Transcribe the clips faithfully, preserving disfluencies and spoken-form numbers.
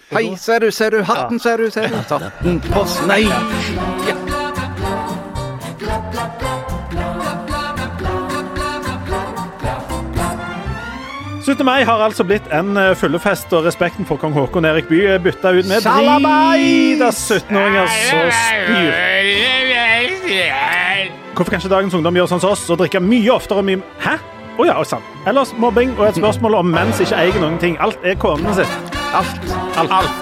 Hei, ser du, ser du, hatten, ser du, ser du. Hatten på snei. Ja. syttende mai har altså blitt en fyllefest, og respekten for kong Håkon Erik Bye er bytta ut med drita syttenåringer som spyr. Hvorfor kan ikke dagens ungdom gjøre sånn som oss og drikke mye oftere og mye... Hæ? Å oh ja, sant. Ellers mobbing og et spørsmål om menn som ikke eier noen ting. Alt er konene sitt. Alt. Alt. Alt.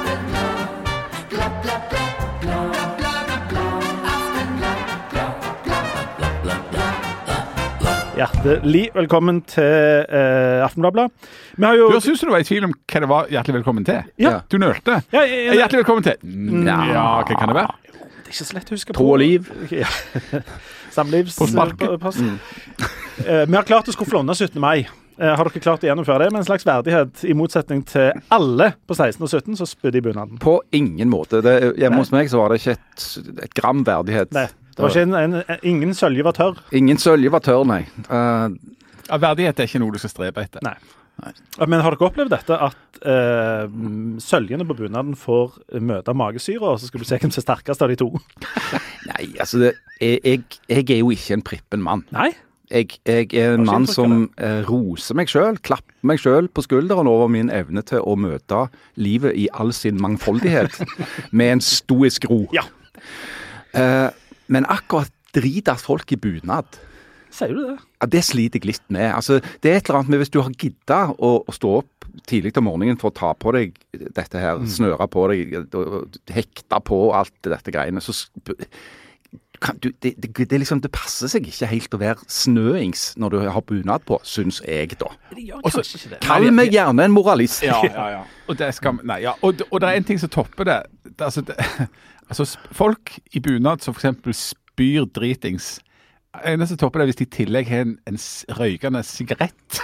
Hjertelig velkommen til uh, Aftenbladet. Vi har jo... Du synes du var i tvil om hva det var hjertelig velkommen til? Ja. Du nølte. Ja, jeg, jeg, hjertelig velkommen til. Ja. ja, hva kan det være? Det er ikke så lett å huske på. Tro og liv. Ja. Samlivs... På sparket. Mm. Uh, vi har klart å skufflåne syttende mai. Uh, har dere klart å gjennomføre det med en slags verdighet i motsetning til alle på seksten og sytten som spydde i bunaden? På ingen måte. Det, hjemme hos meg så var det ikke et, et gram verdighet. Nei. Det var ikke en, en, ingen sølje var tørr. Ingen sølje var tørr, nei. Uh, ja, verdighet er ikke noe du skal strebe etter. Nei. nei. Men har dere opplevd dette, at uh, søljene på bunaden får møte magesyre, og så skal du se hvem som er sterkest av de to? Nei, altså, det, jeg, jeg, jeg er jo ikke en prippen mann. Nei? Jeg, jeg er en mann som uh, roser meg selv, klapper meg selv på skulderen over min evne til å møte livet i all sin mangfoldighet med en stoisk ro. Ja. Uh, Men akkurat dritas folk i bunad. Sier du det? Ja, det sliter jeg litt med. Altså, det er et eller annet med hvis du har giddet å, å stå opp tidlig om morgenen for å ta på deg dette her, mm. snøre på deg, hekte på alt dette greiene, så kan du, det, det, det, liksom, det passer seg ikke helt å være snøings når du har bunad på, synes jeg da. Det gjør kanskje ikke det. Kall meg gjerne en moralist. Ja, ja, ja. Og det, skal, nei, ja. Og, og det er en ting som topper det. det, altså, det Altså, folk i bunad som for eksempel spyr dritings, eneste topper det hvis de i tillegg har en, en røykende sigarett.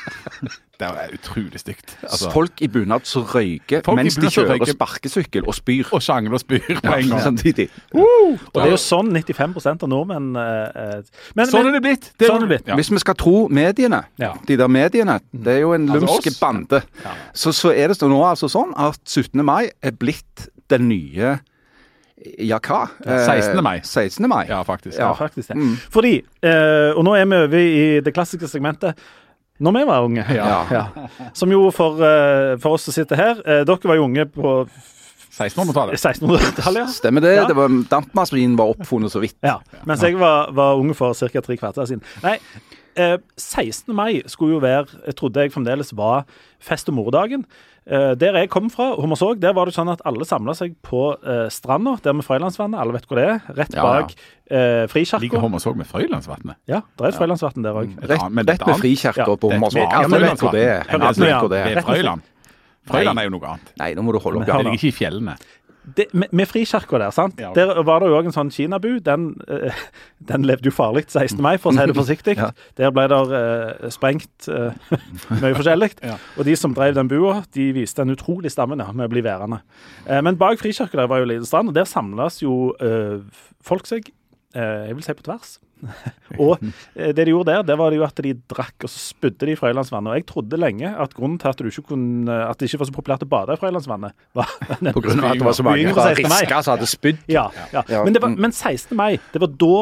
Det er utrolig stygt. Altså, folk i bunad som røyker mens de kjører røyker, sparkesykkel og spyr. Og sjangler og spyr på en gang. Samtidig. Uh, og det er jo sånn nittifem prosent av nordmenn... Uh, men, sånn men, er det blitt. Det sånn er det blitt. Ja. Hvis vi skal tro mediene, ja. de der mediene, det er jo en altså lumske bande. Ja. Så, så er det nå altså sånn at syttende mai er blitt den nye... Ja, hva? sekstende mai. sekstende mai. Ja, faktisk. Ja, faktisk det. Mm. Fordi, eh, og nå er vi over i det klassiske segmentet, når vi var unge. Ja. Ja. Som jo for, uh, for oss som sitter her, uh, dere var jo unge på sekstenhundretallet. sekstenhundretallet, ja. Stemmer det. Ja. Det var, dampmaskinen var oppfunnet så vidt. Ja, mens jeg var, var unge for cirka tre kvarter siden. Nei, uh, sekstende mai skulle jo være, jeg trodde jeg fremdeles var fest- og morodagen. Uh, der jeg kom fra, Hommersåk, der var det sånn at alle samlet seg på uh, stranda, der med Frøylandsvannet, alle vet hvor det er, rett bak ja, ja. uh, Frikirka. Ligger Hommersåk med Frøylandsvannet? Ja, det er et ja. Frøylandsvann der også. Rett, rett med Frikirka ja. på Hommersåk. Alle vet hvor det er. Alle vet hvor det er. Frøyland. Frøyland er jo noe annet. Nei, nå må du holde opp. Det ligger ikke i fjellene. Det, med, med Frikirka der, sant? Ja, okay. Der var det jo også en sånn kinabu, den, uh, den levde jo farlig sekstende mai, for å si det forsiktig. Ja. Der ble det uh, sprengt uh, mye forskjellig. Ja. Og de som drev den bua, de viste en utrolig stammende med å bli værende. Uh, men bak Frikirka der var jo liten strand, og der samles jo uh, folk seg, uh, jeg vil si på tvers. Og det de gjorde der, det var det jo at de drakk og så spydde de i Frøylandsvannet, og jeg trodde lenge at grunnen til at, du ikke kunne, at det ikke var så populært å bade i Frøylandsvannet var på grunn av at det var så mange fra Riska som hadde spydd. Ja, ja. Ja. Men, det var, men sekstende mai, det var da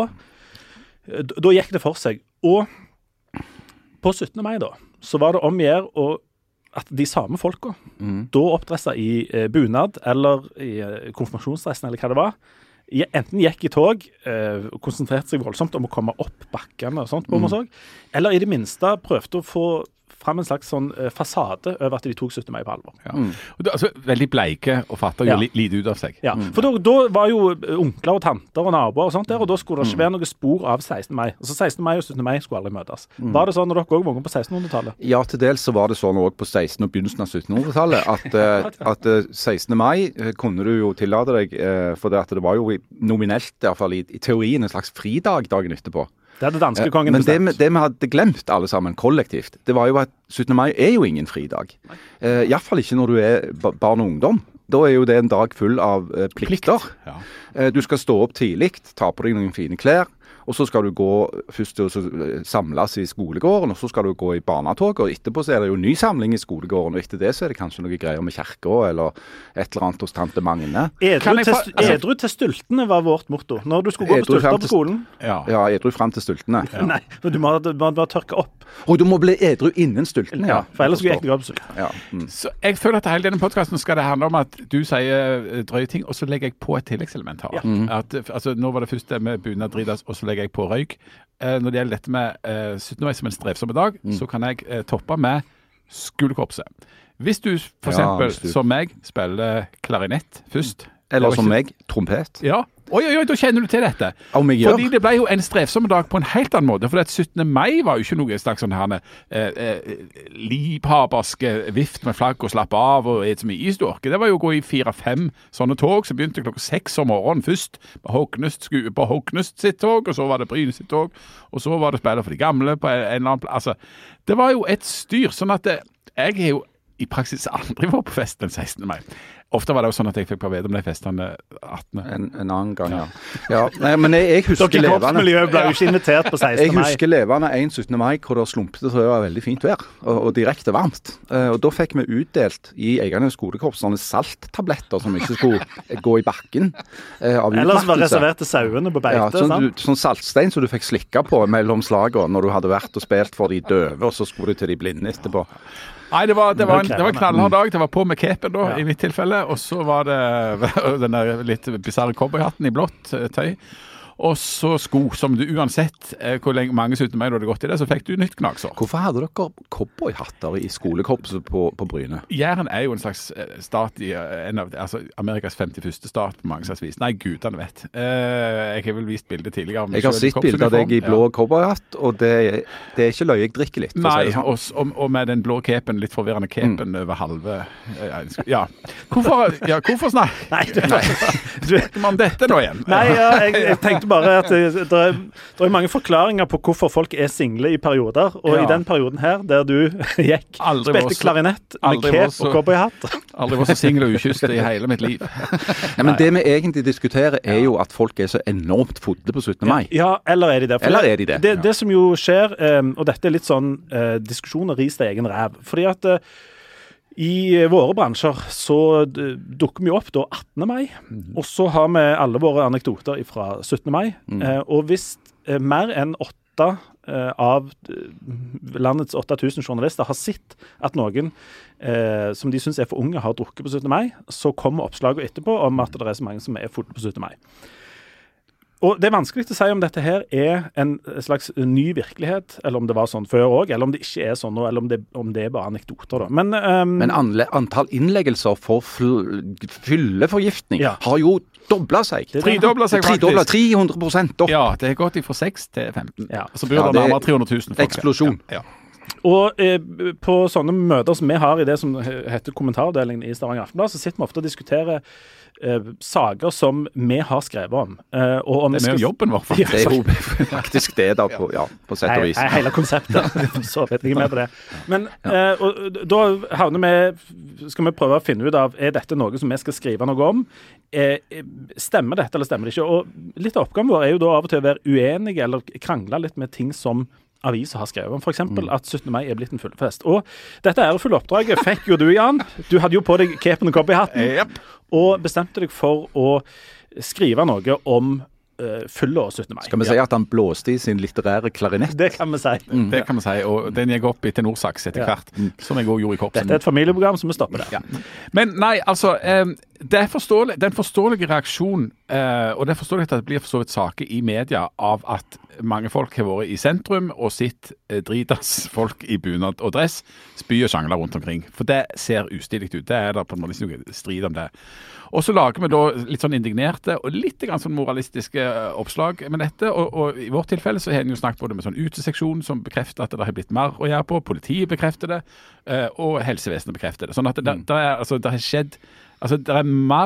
da gikk det for seg, og på syttende mai da så var det om å gjøre og at de samme folka mm. da oppdresset i eh, bunad eller i eh, konfirmasjonsdressen eller hva det var, enten gikk i tog eh, og konsentrerte seg voldsomt om å komme opp bakkene og sånt på Hommersåk, mm. eller i det minste prøvde å få fram en slags sånn eh, fasade over at de tok syttende mai på alvor. Ja. Mm. Og det, altså, veldig bleike og fatter jo ja. lite ut av seg. Ja, mm. for da, da var jo onkler og tanter og naboer og sånt der, og da skulle det ikke være noe spor av sekstende mai. Altså sekstende mai og syttende mai skulle aldri møtes. Mm. Var det sånn når dere også var unge på sekstenhundretallet? Ja, til dels så var det sånn også på seksten- og begynnelsen av syttenhundretallet, at, uh, at uh, sekstende mai uh, kunne du jo tillate deg, uh, for det, at det var jo nominelt, i hvert fall i, i teorien, en slags fridag dagen etterpå. Det hadde danske kongen Men bestemt. det, det vi hadde glemt alle sammen, kollektivt, det var jo at syttende mai er jo ingen fridag. Eh, I hvert fall ikke når du er barn og ungdom. Da er jo det en dag full av eh, plikter. Plikt. Ja. Eh, du skal stå opp tidlig, ta på deg noen fine klær, og så skal du gå først til å samles i skolegården, og så skal du gå i barnetog, og etterpå så er det jo ny samling i skolegården, og etter det så er det kanskje noe greier med kirka, eller et eller annet hos tante Magne. Edru til, altså, edru til stultene var vårt motto, når du skulle gå på stulter på skolen. Ja, ja edru frem til stultene. Ja. Nei, du må, du må bare tørke opp. Og du må bli edru innen stultene, ja. For ellers skulle jeg ikke gå på stulten. Ja. Mm. Så jeg føler at hele denne podcasten skal det handle om at du sier drøye ting, og så legger jeg på et tilleggselement her. Ja. Mm. At, altså, nå var det først det med bunad dridas, og så legger jeg på røyk. Eh, når det gjelder dette med eh, syttende mai som en strevsomme dag, mm. så kan jeg eh, toppe med skolekorpset. Hvis du for eksempel, ja, du... som meg, spiller klarinett først. Eller som ikke... meg, trompet. Ja. Oi, oi, oi, da kjenner du til dette. Om jeg Fordi gjør. det ble jo en strevsomme dag på en helt annen måte. For at syttende mai var jo ikke noe slags sånn her eh, eh, livhaberske vift med flagg og slappe av og et så mye isdorke. Det var jo å gå i fire-fem sånne tog, som begynte klokka seks om morgenen først. På Hognest, på Hognest sitt tog, og så var det Bryne sitt tog, og så var det spiller for de gamle på en eller annen plass. Altså, det var jo et styr, sånn at det, jeg er jo i praksis aldri var på fest den sekstende mai. Ofte var det jo sånn at jeg fikk bare vite om de festene attende En, en annen gang, ja. ja nei, men jeg, jeg husker Dere levende... Dere ble jo ikke invitert på sekstende mai. Jeg husker levende en syttende mai hvor det slumpet, så det var veldig fint vær, og, og direkte varmt. Uh, og da fikk vi utdelt i egne skolekorps sånne salttabletter som ikke skulle gå i bakken uh, av utmattelse. Ellers var reservert til sauene på beite, ja, sånn, sant? Du, sånn saltstein som du fikk slikka på mellom slagene når du hadde vært og spilt for de døve, og så skulle du til de blinde etterpå. Nei, det var, det var en, det var en knallhard dag. Det var på med capen da, ja. i mitt tilfelle. Og så var det den der litt bizarre cowboyhatten i blått tøy. Og så sko, som du uansett hvor lenge mange syttende mai du hadde gått i det, så fikk du nytt gnagsår. Hvorfor hadde dere cowboyhatter i skolekorpset på, på Bryne? Jæren er jo en slags stat i en av, altså Amerikas femtiførste stat på mange slags vis. Nei, gudene vet. Eh, jeg har vel vist bildet tidligere. Jeg har sett bildet av deg i blå ja. cowboyhatt, og det, det er ikke løye, jeg drikker litt. Nei, si og, og, og med den blå kepen, litt forvirrende kepen mm. over halve. Ja. Hvorfor, ja, hvorfor snak? Nei, du, du, om dette nå igjen? Nei, ja, jeg, jeg tenkte bare at det, det, er, det er mange forklaringer på hvorfor folk er single i perioder, og ja. i den perioden her, der du gikk, aldri spilte klarinett med kep og cowboyhatt. Aldri var så single og ukysst i hele mitt liv. Ja, men det vi egentlig diskuterer er jo at folk er så enormt fodde på syttende mai. Ja, eller er de det? For eller er de det? Det, det, det som jo skjer, um, og dette er litt sånn uh, diskusjoner ris til egen ræv, fordi at uh, i våre bransjer så dukker vi opp da attende mai, mm. og så har vi alle våre anekdoter fra syttende mai, mm. eh, og hvis eh, mer enn åtte eh, av landets åtte tusen journalister har sett at noen eh, som de synes er for unge har drukket på syttende mai, så kommer oppslaget etterpå om at det er så mange som er fodde på syttende mai. Og det er vanskelig å si om dette her er en slags ny virkelighet, eller om det var sånn før også, eller om det ikke er sånn nå, eller om det, om det er bare anekdoter da. Men, um, Men anle, antall innleggelser for fylleforgiftning ja. har jo doblet seg. Tredoblet seg faktisk. Tredoblet, tre hundre prosent opp. Ja, det har gått fra seks til femten. Ja. Så burde ja, det nærmere tre hundre tusen folk. Eksplosjon. Ja. Ja. Og eh, på sånne møter som vi har i det som heter kommentardelingen i Stavanger Aftenblad, så sitter vi ofte og diskuterer eh, saker som vi har skrevet om. Eh, og om det er med skal... jobben vår, faktisk. Det er jo faktisk det da, på, ja, på sett og vis. Nei, hele konseptet. Så vet jeg ikke mer på det. Men ja. eh, og, da havner vi, skal vi prøve å finne ut av, er dette noe som vi skal skrive noe om? Eh, stemmer dette, eller stemmer det ikke? Og litt av oppgaven vår er jo da av og til å være uenige, eller krangle litt med ting som aviser har skrevet om, for eksempel at syttende mai er blitt en fullfest. Og dette ærefulle oppdraget fikk jo du, Jan. Du hadde jo på deg kepen og cowboyhatten, yep. og bestemte deg for å skrive noe om uh, fylla og syttende mai. Skal vi si ja. at han blåste i sin litterære klarinett? Det kan vi si. Mm. Det kan vi si, og den gikk opp i tenorsaks etter hvert, ja. som jeg også gjorde i korpsen. Dette er et familieprogram, så vi stopper det. Ja. Men nei, altså, um, det er forståelig, den forståelige reaksjon, uh, og det er forståelig at det blir for så vidt saker i media av at mange folk har vært i sentrum og sitt eh, dritas folk i bunad og dress spy og sjangler rundt omkring. For det ser ustilig ut. Det er der på en måte ikke strid om det. Og så lager vi da litt sånn indignerte og litt grann sånn moralistiske oppslag med dette. Og, og i vårt tilfelle så har en jo snakket både med sånn uteseksjon som bekrefter at det har blitt mer å gjøre på. Politiet bekrefter det, og helsevesenet bekrefter det. Sånn at det, det, det, er, altså, det har skjedd, altså det er mer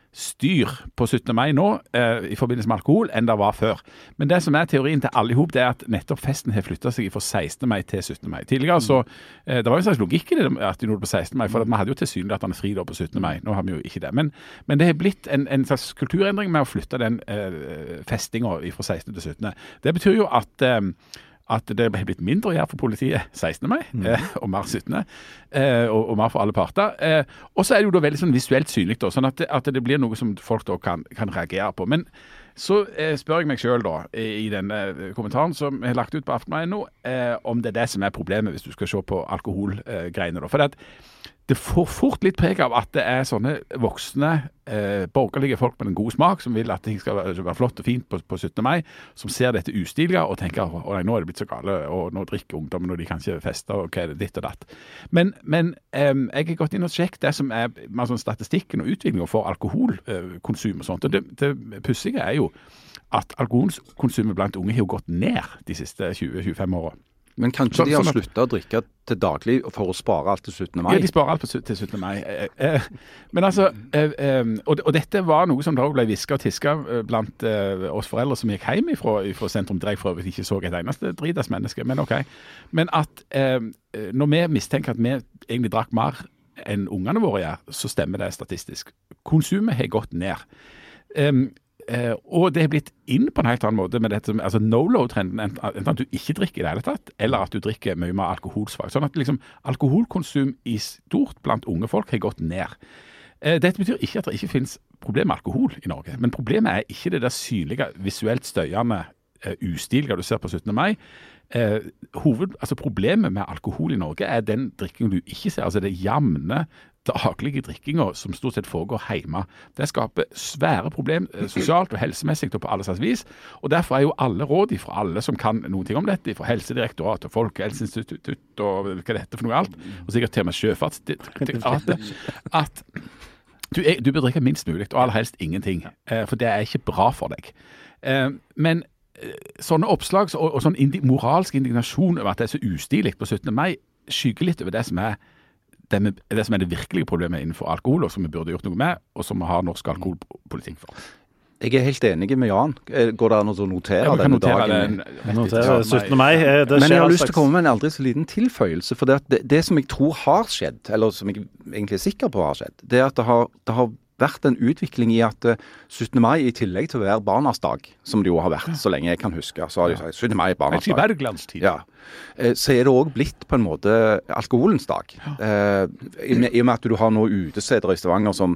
styr på syttende mai nå eh, i forbindelse med alkohol enn det var før. Men det som er teorien til alle ihop, det er at nettopp festen har flyttet seg fra sekstende mai til syttende mai. Tidligere så, eh, det var jo en slags logikk i det at de gjorde det på sekstende mai, for vi hadde jo tilsynelatende fri da på syttende mai. Nå har vi jo ikke det. Men, men det har blitt en, en slags kulturendring med å flytte den eh, festingen fra sekstende til syttende. Det betyr jo at eh, at det har blitt mindre å gjøre for politiet sekstende mai, mm. eh, og mer syttende, eh, og, og mer for alle parter. Eh, og så er det jo da veldig sånn visuelt synlig, da, sånn at det, at det blir noe som folk da kan, kan reagere på. Men så eh, spør jeg meg selv da, i, i denne kommentaren som jeg har lagt ut på Aftenbladet nå, eh, om det er det som er problemet hvis du skal se på alkoholgreiene. Eh, for det, det får fort litt preg av at det er sånne voksne, eh, borgerlige folk med en god smak, som vil at ting skal være, være flott og fint på, på syttende mai, som ser dette ustilige og tenker, å nei, nå er det blitt så gale, og nå drikker ungdommen, og de kan ikke feste, og hva er det ditt og datt. Men, men eh, jeg har gått inn og sjekket det som er med sånn statistikken og utviklingen for alkoholkonsum og sånt, og det, det pussige er jo at alkoholkonsumet blant unge har jo gått ned de siste tjue til tjuefem årene. Men kanskje så, de har sånn sluttet å drikke til daglig for å spare alt til syttende mai? Ja, de sparer alt til syttende mai. Eh, men altså, eh, eh, og, og dette var noe som da ble visket og tisket blant eh, oss foreldre som gikk hjem fra, fra sentrum, der jeg for øvrig ikke så et eneste dritas menneske, men ok. Men at eh, når vi mistenker at vi egentlig drakk mer enn ungene våre gjør, så stemmer det statistisk. Konsumet har gått ned. Eh, Uh, og det har blitt inn på en helt annen måte med dette, altså no-low-trenden, enten at du ikke drikker i det hele tatt, eller at du drikker mye mer alkoholsvagt. Sånn at liksom, alkoholkonsum i stort blant unge folk har gått ned. Uh, dette betyr ikke at det ikke finnes problem med alkohol i Norge, men problemet er ikke det der synlige, visuelt støyende, uh, ustilige du ser på syttende mai. Uh, hoved, altså problemet med alkohol i Norge er den drikkingen du ikke ser, altså det jevne, daglige drikkinger som stort sett foregår hjemme. Det skaper svære problem eh, sosialt og helsemessig og på alle slags vis, og derfor er jo alle råd fra alle som kan noen ting om dette, fra Helsedirektoratet og Folkehelseinstitutt og hva er dette for noe alt, og sikkert til og med Sjøfartsdirektoratet, at du, er, du bør drikke minst mulig, og aller helst ingenting, eh, for det er ikke bra for deg. Eh, men eh, sånne oppslag og, og sånn indi, moralsk indignasjon over at det er så ustilig på syttende mai, skygger litt over det som er Det, med, det som er det virkelige problemet innenfor alkohol, og som vi burde gjort noe med, og som vi har norsk alkoholpolitikk for. Jeg er helt enig med Jan. Går det an å notere ja, denne dagen? Notere syttende mai. Det Men jeg har lyst til å komme med en aldri så liten tilføyelse, for det, det, det som jeg tror har skjedd, eller som jeg egentlig er sikker på har skjedd, det er at det har, det har vært en utvikling i at syttende mai, i tillegg til å være barnas dag, som det jo har vært så lenge jeg kan huske, så har de sagt syttende mai barnas dag. I Berglandstid. Ja. Så er det også blitt på en måte alkoholens dag. Ja. I og med at du har noen utesteder i Stavanger som,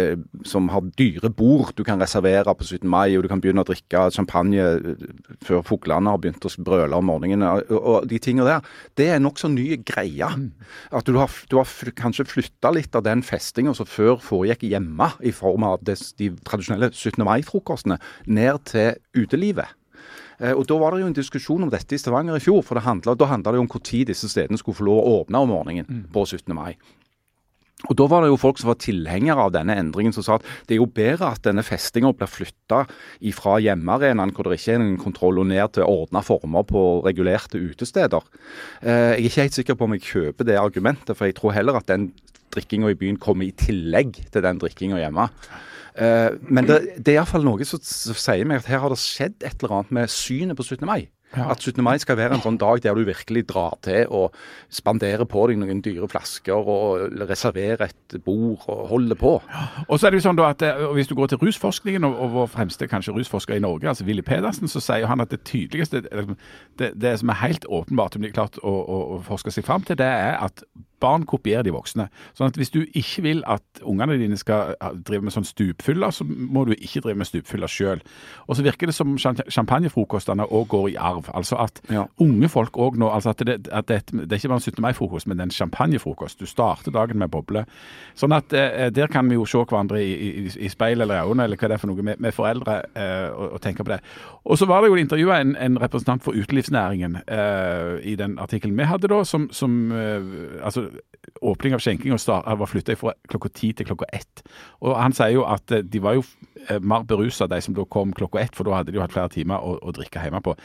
som har dyre bord du kan reservere på syttende mai, og du kan begynne å drikke champagne før fuglene har begynt å brøle om morgenen, og de tingene der, det er nok så nye greier. Mm. At du har, du har kanskje flyttet litt av den festingen som før foregikk hjemme, i form av de, de tradisjonelle syttende mai-frokostene, ned til utelivet. Eh, og da var det jo en diskusjon om dette i Stavanger i fjor, for det handlet, da handlet det jo om hvor tid disse stedene skulle få lov å åpne om morgenen mm. på syttende mai. Og da var det jo folk som var tilhengere av denne endringen, som sa at det er jo bedre at denne festingen blir flyttet fra hjemmearenaen, hvor det ikke er en kontroll, og ned til ordnet former på regulerte utesteder. Eh, jeg er ikke helt sikker på om jeg kjøper det argumentet, for jeg tror heller at den drikkingen i byen kommer i tillegg til den drikkingen hjemme. Uh, men det, det er i hvert fall noe som, som sier meg at her har det skjedd et eller annet med synet på syttende mai. Ja. At syttende mai skal være en sånn dag der du virkelig drar til og spanderer på deg noen dyre flasker og reserverer et bord og holder på. Ja. Og så er det jo sånn da at og hvis du går til rusforskningen og, og vår fremste kanskje rusforsker i Norge, altså Willy Pedersen, så sier han at det tydeligste, det, det som er helt åpenbart om de har klart å, å, å forske seg frem til, det er at barn kopierer de voksne. Sånn at hvis du ikke vil at ungene dine skal drive med sånn stupfyller, så må du ikke drive med stupfyller selv. Og så virker det som champagnefrokostene også går i arv. Altså at ja. unge folk også nå, altså at, det, at det, det er ikke bare en syttende mai-frokost, men det er en champagnefrokost. Du starter dagen med boble. Sånn at eh, der kan vi jo se hverandre i, i, i speil eller øyne, eller hva det er for noe, med, med foreldre eh, og, og tenke på det. Og så var det jo intervjuet en, en representant for utelivsnæringen eh, i den artikkelen vi hadde da, som, som eh, altså åpning av skjenking og start, var flyttet fra klokka ti til klokka ett. Og han sier jo at de var jo mer beruset, de som da kom klokka ett, for da hadde de jo hatt flere timer å, å drikke hjemme på. Det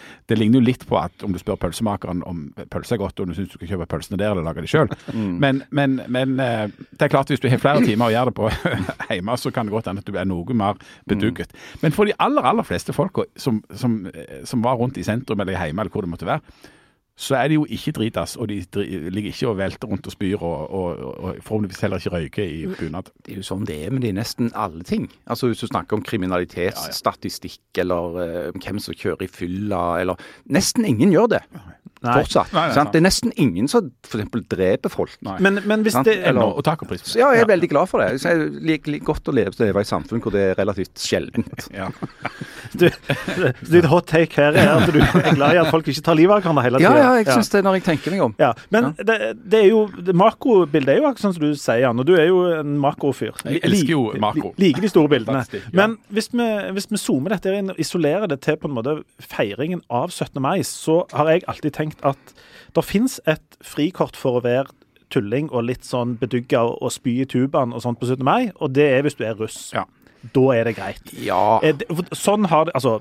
ligner jo litt på at om du spør pølsemakeren om pølse er godt, og du synes du skal kjøpe pølsene der, eller lage det selv. Mm. Men, men, men det er klart, hvis du har flere timer å gjøre det på hjemme, så kan det godt hende at du er noe mer bedugget. Mm. Men for de aller, aller fleste folk som, som, som var rundt i sentrum, eller hjemme, eller hvor det måtte være, så er de jo ikke dritas, og de ligger ikke og velter rundt og spyr, og, og, og forhåpentligvis heller ikke røyker i bunad. Det er jo sånn det er med de nesten alle ting. Altså hvis du snakker om kriminalitetsstatistikk, ja, ja. eller uh, hvem som kjører i fylla, eller nesten ingen gjør det. Nei. Fortsatt. Nei, det, er det er nesten ingen som for eksempel dreper folk. Men, men hvis det... Eller, og takk og pris. Ja, jeg er ja. veldig glad for det. Jeg liker like godt å leve, leve i samfunn hvor det er relativt sjeldent. Ja. Du, ditt hot take her er at du er glad i at folk ikke tar livet av hverandre hele tiden. Ja, ja, jeg synes ja. det når jeg tenker meg om. Ja, men ja. Det, det er jo, det makrobildet er jo akkurat sånn som du sier, Jan, og du er jo en makrofyr. Jeg elsker jo makro. Liker de store bildene. Ja. Men hvis vi, hvis vi zoomer dette inn og isolerer det til på en måte feiringen av syttende mai, så har jeg alltid tenkt at det finnes et frikort for å være tulling og litt sånn bedugget og spy i tubaen og sånt på syttende mai, og det er hvis du er russ. Ja. Da er det greit. Ja. Sånn har det, altså,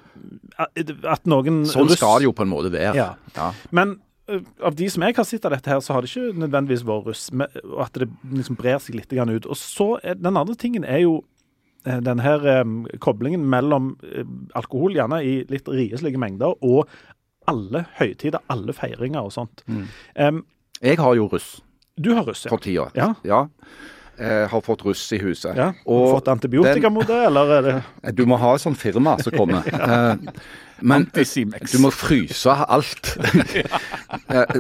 at noen Sånn russ, skal det jo på en måte være. Ja. Ja. Men av de som jeg har sett av dette her, så har det ikke nødvendigvis vært russ, og at det liksom brer seg litt grann ut. Og så, er, den andre tingen er jo den her um, koblingen mellom um, alkohol, gjerne i litt rieslige mengder, og alle høytider, alle feiringer og sånt. Mm. Um, jeg har jo russ. Du har russ, ja. For tida. Ja. Ja. Jeg har fått russ i huset. Ja. Og fått antibiotika den, mot det, eller er det? Du må ha et sånt firma som kommer. ja. uh, men du må fryse alt. uh,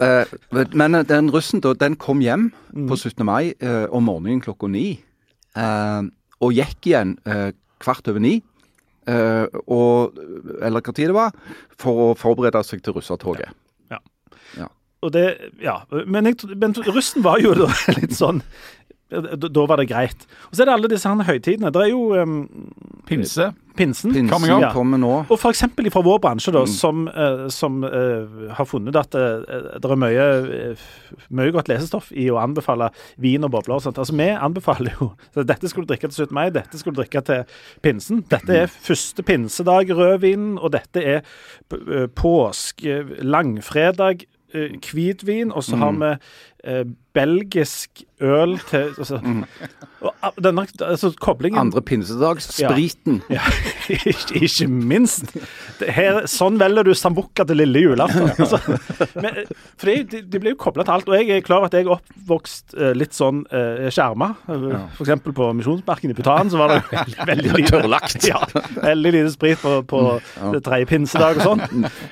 uh, men den russen, da, den kom hjem mm. på syttende mai uh, om morgenen klokka ni, uh, og gikk igjen uh, kvart over ni, Uh, og, eller hva tid det var, for å forberede seg til russatoget. Ja. ja. Og det, ja, men, jeg, men russen var jo da litt sånn, da, da var det greit. Og så er det alle disse her høytidene. Det er jo um, Pinse. Pinsen. Pinsen ja. kommer nå. Og for eksempel fra vår bransje da, mm. som, uh, som uh, har funnet at uh, det er mye, uh, mye godt lesestoff i å anbefale vin og bobler og sånt. Altså vi anbefaler jo, så dette skal du drikke til syttende mai, dette skal du drikke til pinsen. Dette er første pinsedag rødvin, og dette er uh, påsk, uh, langfredag, uh, hvitvin, og så mm. har vi uh, belgisk øl til altså, mm. og denne altså, koblingen andre pinsedag, spriten ja, ja. ikke, ikke minst det her, sånn velger du Sambuca til lille julaften altså, men, for de, de blir jo koblet til alt, og jeg er klar at jeg er oppvokst uh, litt sånn uh, skjerma uh, for eksempel på Misjonsmarken i Bhutan så var det veldig, veldig lite tørrlagt ja, veldig lite sprit på, på ja. det tredje pinsedag og sånn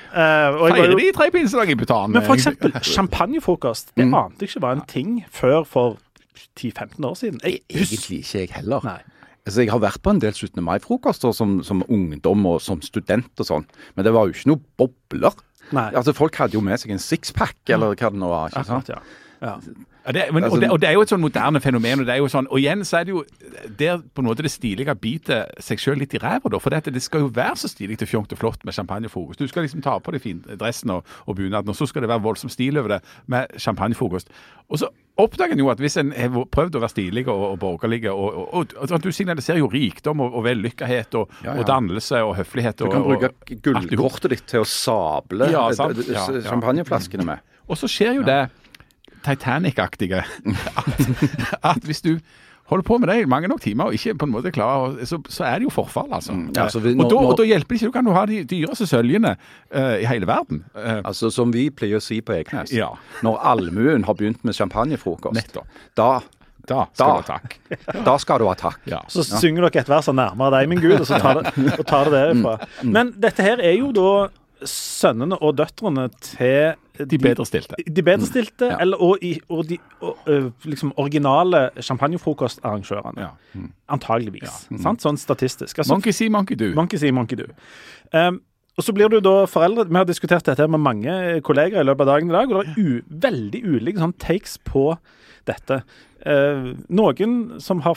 uh, feirer de tredje pinsedag i Bhutan? Men for eksempel champagnefrokost, det mm. ante ikke var en ting før for ti til femten år siden. Jeg, Egentlig ikke jeg heller. Nei. Altså, jeg har vært på en del syttende mai-frokoster som, som ungdom og som student og sånn, men det var jo ikke noe bobler. Nei. Altså, folk hadde jo med seg en sixpack, eller hva det nå var, ikke sant? Akkurat, ja. ja. Ja, det, men, og, det, og det er jo et sånn moderne fenomen, og det er jo sånn, og igjen så er det jo der på en måte det stilige biter seg selv litt i ræva da, for dette, det skal jo være så stilig til fjongt og flott med champagnefrokost. Du skal liksom ta på deg fin dressen og, og bunaden, og så skal det være voldsom stil over det med champagnefrokost. Og så oppdager en jo at hvis en har prøvd å være stilig og, og borgerlig, og, og, og, og du signaliserer jo rikdom og, og vellykkethet og, ja, ja. og dannelse og høflighet. Du kan og, bruke gullkortet ditt til å sable ja, ja, champagneflaskene med. Og så skjer jo ja. det Titanic-aktige at, at hvis du holder på med det i mange nok timer og ikke på en måte klarer, så, så er det jo forfall, altså. Mm, altså vi, nå, og, da, og da hjelper det ikke, du kan jo ha de dyreste søljene uh, i hele verden. Uh, altså som vi pleier å si på Eknes, ja. når allmuen har begynt med champagnefrokost, nettopp. Da, da skal da, du ha takk. Da skal du ha takk. Ja. Så ja. synger dere et vers nærmere deg, min Gud, og så tar det, og tar det derifra. Mm, mm. Men dette her er jo da sønnene og døtrene til de bedre stilte. De bedre stilte, mm. ja. eller, og, i, og de og, uh, liksom originale champagnefrokostarrangørene. Ja. Mm. Antageligvis. Ja. Mm. Sant? Sånn statistisk. Altså, monkey see, monkey do. Monkey see, monkey do. Um, og så blir du da foreldre. Vi har diskutert dette med mange kolleger i løpet av dagen i dag, og det er u, veldig ulike sånn takes på dette. Uh, noen som har fått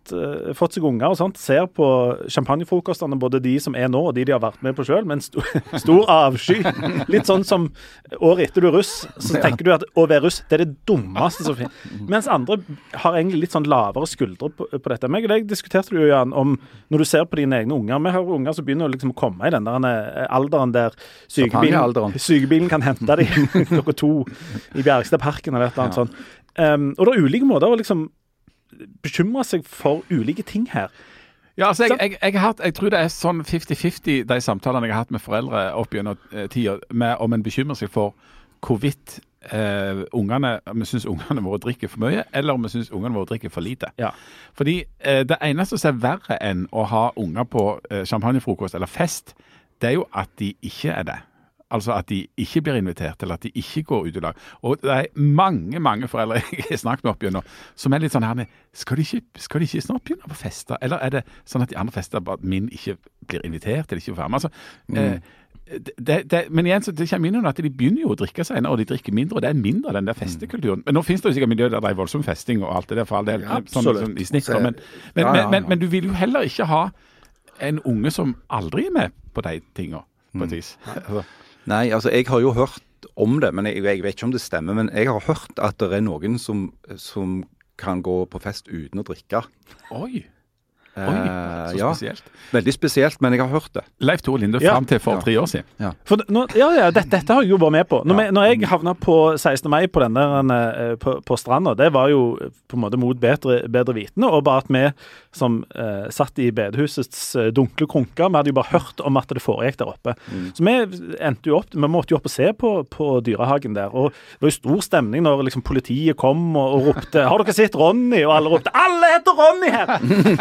fått, uh, fått seg unger og sånt, ser på champagnefrokostene, både de som er nå og de de har vært med på selv, med en stor, stor avsky. Litt sånn som året etter du er russ, så tenker du at å være russ, det er det dummeste som finnes. Mens andre har egentlig litt sånn lavere skuldre på, på dette. Meg og deg diskuterte du jo, Jan, om når du ser på dine egne unger. Vi har unger som begynner å liksom komme i den der alderen der sykebilen, sykebilen kan hente dem klokka to i Bjergstadparken eller et eller annet sånt. Um, og det er ulike måter å liksom bekymre seg for ulike ting her. Ja, altså jeg, jeg, jeg, har hatt, jeg tror det er sånn femti femti de samtalene jeg har hatt med foreldre opp gjennom eh, tida, med om en bekymrer seg for hvorvidt eh, ungene, om vi synes ungene våre drikker for mye, eller om vi synes ungene våre drikker for lite. Ja. Fordi eh, det eneste som er verre enn å ha unger på eh, champagnefrokost eller fest, det er jo at de ikke er det. Altså at de ikke blir invitert, eller at de ikke går ut i lag. Og det er mange, mange foreldre jeg har snakket med opp igjennom, som er litt sånn her, skal de ikke, skal de ikke snart begynne på fester? Eller er det sånn at de andre fester, bare min ikke blir invitert, eller ikke får være med? Altså, mm. eh, det, det, men igjen, så det kommer inn at de begynner jo å drikke seg, og de drikker mindre, og det er mindre av den der festekulturen. Men nå finnes det jo sikkert miljø der det er voldsom festing og alt det der, for all del, ja, sånn, sånn i snitt. Men, men, men, men, men du vil jo heller ikke ha en unge som aldri er med på de tingene, på et vis. Altså. Nei, altså jeg har jo hørt om det, men jeg, jeg vet ikke om det stemmer, men jeg har hørt at det er noen som, som kan gå på fest uten å drikke. Oi! Eh, Oi, så ja, spesielt. Veldig spesielt, men jeg har hørt det. Leif Tore Linde ja. frem til for ja. tre år siden. Ja, for, nå, ja, ja dette, dette har jeg jo vært med på. Når, ja. vi, når jeg havnet på sekstende mai på denne uh, på, på stranda, det var jo på en måte mot bedre, bedre vitende, og bare at vi som uh, satt i bedehusets uh, dunkle krunker, vi hadde jo bare hørt om at det foregikk der oppe. Mm. Så vi endte jo opp, vi måtte jo opp og se på, på dyrehagen der, og det var jo stor stemning når liksom, politiet kom og, og ropte, har dere sett Ronny? Og alle ropte, alle heter Ronny her!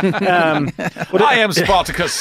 um, og det, I am Spartacus!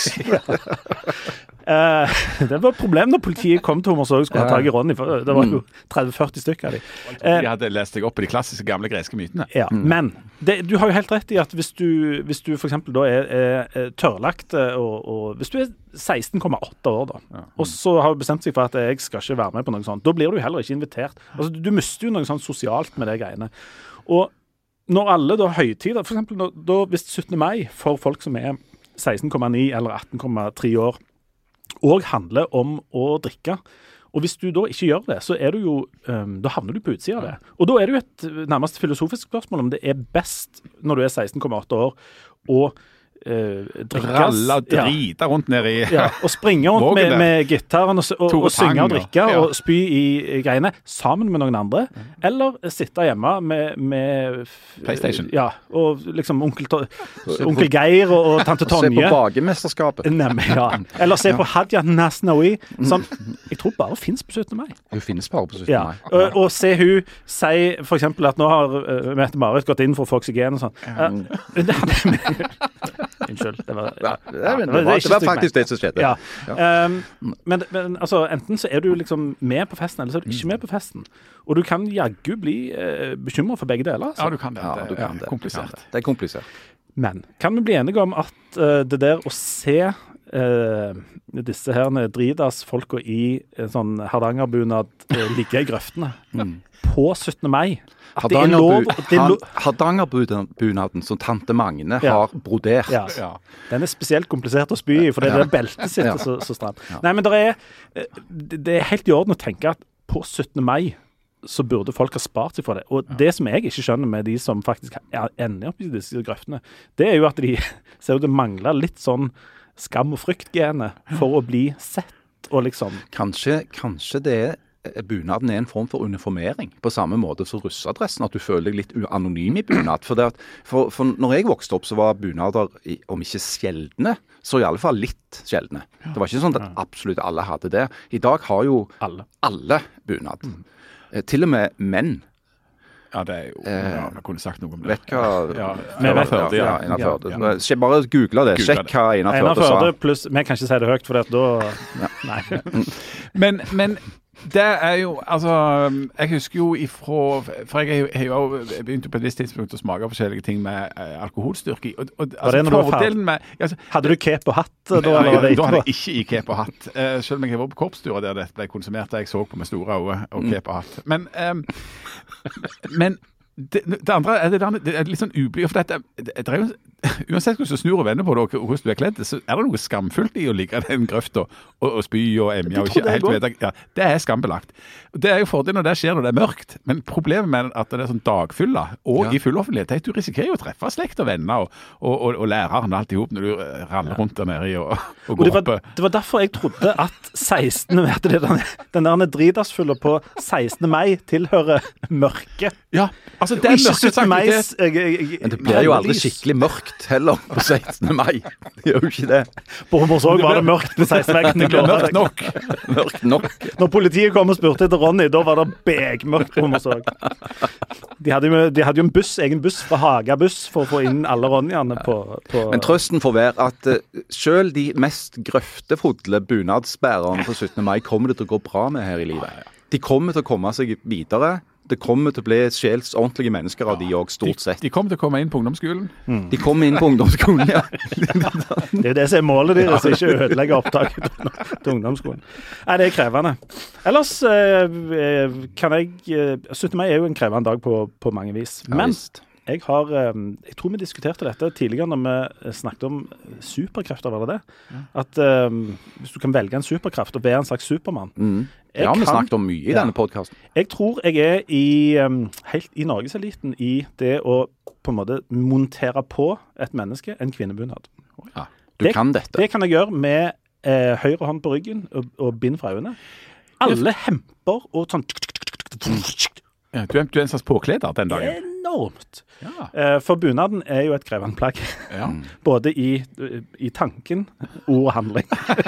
uh, det var et problem når politiet kom til Hommersåk og skulle ha tag i Ronny, for det var jo tretti førti stykker av de. Uh, de hadde lest deg opp på de klassiske gamle greske mytene. Ja, mm. men det, du har jo helt rett i at hvis du, hvis du for eksempel da er, er tørrlagt, og, og hvis du er seksten komma åtte år da, ja. og så har du bestemt seg for at jeg skal ikke være med på noe sånt, da blir du heller ikke invitert. Altså, du, du mister jo noe sånt sosialt med det greiene. Og når alle da høytider, for eksempel da, da, hvis syttende mai for folk som er seksten komma ni eller atten komma tre år, og handler om å drikke, og hvis du da ikke gjør det, så er du jo, um, da havner du på utsida av det. Og da er det jo et nærmest filosofisk spørsmål om det er best når du er seksten komma åtte år, og Uh, Ralla og drita ja. rundt nede i ja. og springe rundt med, med gitaren og, og, og synge og drikke ja. og spy i, i greiene sammen med noen andre, mm. eller sitte hjemme med, med PlayStation ja, og liksom onkel, onkel Geir og, og tante Tonje se på bagemesterskapet Nemlig, ja. eller se på Hadia Nasnaoui som jeg tror bare finnes på syttende mai hun finnes bare på syttende mai ja. og, og se hun si for eksempel at nå har uh, Mette-Marit gått inn for å få oksygen og sånn uh, det hadde vi Unnskyld, det var, ja. Ja, det, var, det, var, det var faktisk det som skjedde. Ja. Ja. Um, men, men altså, enten så er du liksom med på festen, eller så er du ikke med på festen. Og du kan jaggu bli uh, bekymret for begge deler. Altså. Ja, du kan det. Ja, det, kan det. det. Komplisert. Det er komplisert. Men kan vi bli enige om at uh, det der å se uh, disse her dridas-folka i en sånn Hardangerbunad uh, ligge i grøftene mm. på syttende mai, Hardangerbunaden som tante Magne ja. har brodert. Ja. Ja. Den er spesielt komplisert å spy i, for det er det beltet sitt ja. så, så stramt. Ja. Nei, men det er, det er helt i orden å tenke at på syttende mai så burde folk ha spart seg for det. Og ja. det som jeg ikke skjønner med de som faktisk ender opp i disse grøftene, det er jo at de ser ut til å mangle litt sånn skam- og fryktgene for å bli sett og liksom... Kanskje, kanskje det er bunaden er en form for uniformering, på samme måte som russadressen, at du føler deg litt anonym i bunad. For, det at, for, for når jeg vokste opp, så var bunader, om ikke sjeldne, så i alle fall litt sjeldne. Det var ikke sånn at absolutt alle hadde det. I dag har jo alle, alle bunad. Mm. Til og med menn. Ja, det er jo, ja, jeg kunne sagt noe om det. Vet hva... Ja, Einar Førde, ja. ja, ja, ja. ja. Bare google det. Sjekk hva Einar Førde sa. Einar Førde pluss, vi kan ikke si det høyt, for da... Ja. Nei. men, men det er jo, altså, jeg husker jo ifra, for jeg har jo begynt på et visst tidspunkt å smake forskjellige ting med uh, alkoholstyrke. Og, og, altså, var det når du var med, altså, hadde du cape og hatt? Da, da, da, da hadde jeg ikke i cape og hatt. Uh, selv om jeg var på korpsturer der dette ble konsumert, der jeg så på med store øyne og cape og hatt. Men, um, men det, det andre er det, der, det er litt sånn ubly, for dette, det, det er jo, uansett hvordan du snur og vender på det, og hvordan du er kledd, så er det noe skamfullt i å ligge i den grøfta og, og spy og emja. Og ikke, helt vete, ja, det er skambelagt. Det er jo fordelen når det skjer når det er mørkt, men problemet med at det er sånn dagfylla, og ja. I full offentlighet, er at du risikerer jo å treffe slekt og venner og, og, og, og læreren alt i hop når du raller rundt der nede i og, og går og det var, opp. Det var derfor jeg trodde at sekstende vet du, den, den der dridasfulle på sekstende mai tilhører mørke. Ja, altså det er mørke mai. Men det blir jo aldri skikkelig mørkt heller på sekstende mai. Det gjør jo ikke det. På Hommersåk var det mørkt på sekstende mai. Det ble mørkt nok. Mørkt nok. Når politiet kom og spurte etter Ronny, da var det begmørkt på Hommersåk. De hadde jo, de hadde jo en buss, egen buss fra Haga buss for å få inn alle Ronnyene på, på... Men trøsten får være at uh, selv de mest grøftefodle bunadsbærerne på syttende mai kommer det til å gå bra med her i livet. De kommer til å komme seg videre. Det kommer til å bli sjels ordentlige mennesker av de også, stort sett. De, de kommer til å komme inn på ungdomsskolen. Mm. De kommer inn på ungdomsskolen, ja. Det er jo det som er målet deres, ikke ødelegge opptaket til ungdomsskolen. Nei, det er krevende. Ellers eh, kan jeg... syttende mai er jo en krevende dag på, på mange vis. Men jeg har... Jeg tror vi diskuterte dette tidligere når vi snakket om superkrefter, var det det? At um, hvis du kan velge en superkraft og være en slags supermann, mm. Ja, vi snakket om mye i ja. Denne podcasten. Jeg tror jeg er i, um, helt i Norgeseliten i det å på en måte montere på et menneske en kvinnebunad. Ja, du det, kan dette. Det kan jeg gjøre med eh, høyre hånd på ryggen og, og bind fra øynene. Alle hemper og sånn... Ja, du, er, du er en slags påkleder den dagen. Enormt. Ja. Eh, for bunaden er jo et krevende plagg. Ja. Både i, i tanken, ord og handling,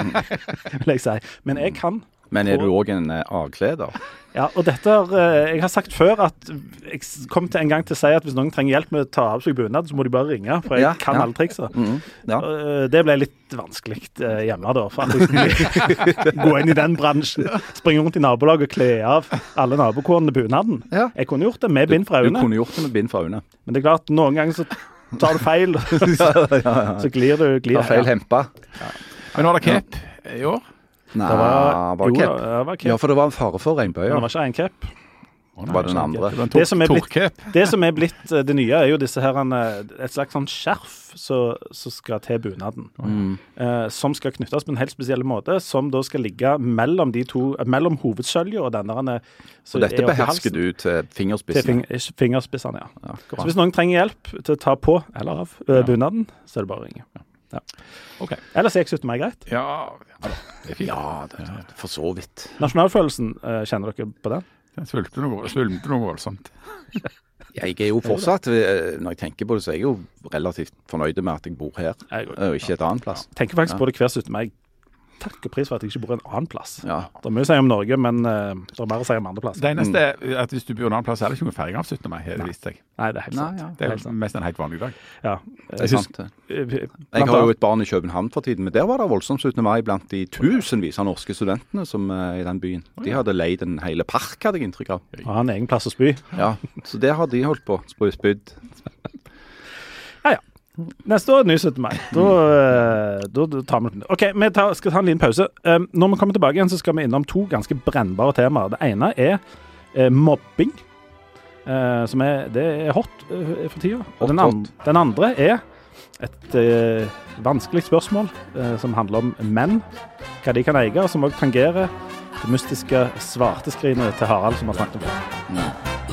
vil jeg si. Men jeg kan... Men er du også en uh, avkleder? Ja, og dette har, uh, jeg har sagt før at jeg kom til en gang til å si at hvis noen trenger hjelp med å ta av seg bunad, så må de bare ringe, for jeg ja, kan ja. Alle trikser. Mm, ja. uh, det ble litt vanskelig uh, hjemme da, for at jeg skulle gå inn i den bransjen, springe rundt i nabolaget og kle av alle nabokonene bunaden. Ja. Jeg kunne gjort det med bind fra øynene. Du kunne gjort det med bind fra øynene. Men det er klart, noen ganger så tar du feil, så, ja, ja, ja. så glir du. Glir, det er feil hempa. Ja. Men var det cape i år? Nei, det var, var, jo, det var cap. Ja, for det var en fare for regnbøyer. Det var ikke en cap. Oh, det var den andre. Det, det, som blitt, det som er blitt det nye, er jo disse her, et slags sånn skjerf som skal til bunaden. Mm. Eh, som skal knyttes på en helt spesiell måte, som da skal ligge mellom de to, mellom hovedsølje og denne. Så dette behersker du til fingerspissene? Til fing, fingerspissene, ja. ja så hvis noen trenger hjelp til å ta på eller av uh, bunaden, så er det bare å ringe. Ja. Okay. Ellers er jeg syttende mai greit. Ja, ja, det er fint. Ja, det er for så vidt. Nasjonalfølelsen, uh, kjenner dere på den? Den svulmte noe, svulmte noe voldsomt. Jeg er jo fortsatt, når jeg tenker på det, så er jeg jo relativt fornøyd med at jeg bor her, og ikke et annet plass. Jeg tenker faktisk ja. På det hver syttende mai. Takk og pris for at jeg ikke bor en annen plass. Ja. Det er mye å si om Norge, men uh, det er mer å si om andre plasser. Det eneste er at hvis du bor en annen plass, er det ikke noe feiring av syttende mai, har det vist seg. Nei, det er helt sant. Nei, ja. Det er helt mest en helt vanlig dag. Ja. Det er sant. Jeg har jo et barn i København for tiden, men der var det voldsomt syttende mai blant de tusenvis av norske studentene som er i den byen. De hadde leid en hele park, hadde jeg inntrykk av. Og han egen plass å spy. Ja, så det har de holdt på, spydd. Ja, ja. Neste år, ny syttende mai. Da, da, da tar vi det. Ok, vi tar, skal ta en liten pause. Um, når vi kommer tilbake igjen, så skal vi innom to ganske brennbare temaer. Det ene er uh, mobbing, uh, som er, det er hot uh, for tida. Og den, and, den andre er et uh, vanskelig spørsmål uh, som handler om menn, hva de kan eie, og som også tangerer det mystiske svarteskrinet til Harald, som har snakket om det. Mm.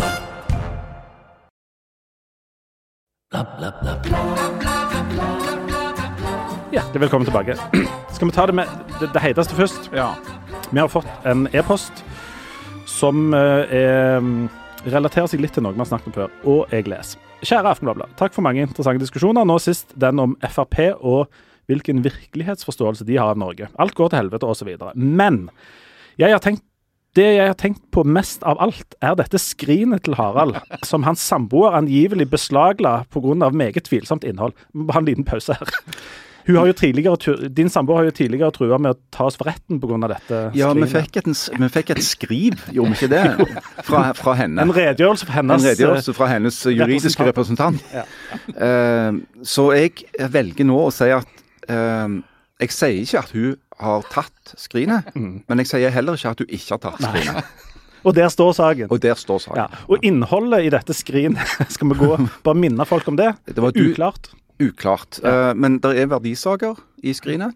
Hjertelig velkommen tilbake. Skal vi ta det med det, det heiteste først? Ja. Vi har fått en e-post som er, relaterer seg litt til noe vi har snakket om før, og jeg leser. Kjære Aftenbladet, takk for mange interessante diskusjoner. Nå sist den om F R P og hvilken virkelighetsforståelse de har av Norge. Alt går til helvete og så videre. Men jeg har tenkt Det jeg har tenkt på mest av alt, er dette skrinet til Harald, som hans samboer angivelig beslagla på grunn av meget tvilsomt innhold. Vi må bare ha en liten pause her. Hun har jo tidligere, din samboer har jo tidligere trua med å ta oss for retten på grunn av dette skrinet. Ja, vi fikk et, vi fikk et skriv, gjorde vi ikke det, fra, fra henne. En redegjørelse fra hennes, en redegjørelse fra hennes juridiske representant. representant. Ja. Uh, så jeg velger nå å si at uh, jeg sier ikke at hun har tatt skrinet, mm. men jeg sier heller ikke at du ikke har tatt skrinet. Og der står saken. Og der står saken. Ja. Og innholdet i dette skrin, skal vi gå, bare minne folk om det? Det var du, uklart. Uklart. Ja. Uh, men det er verdisaker i skrinet.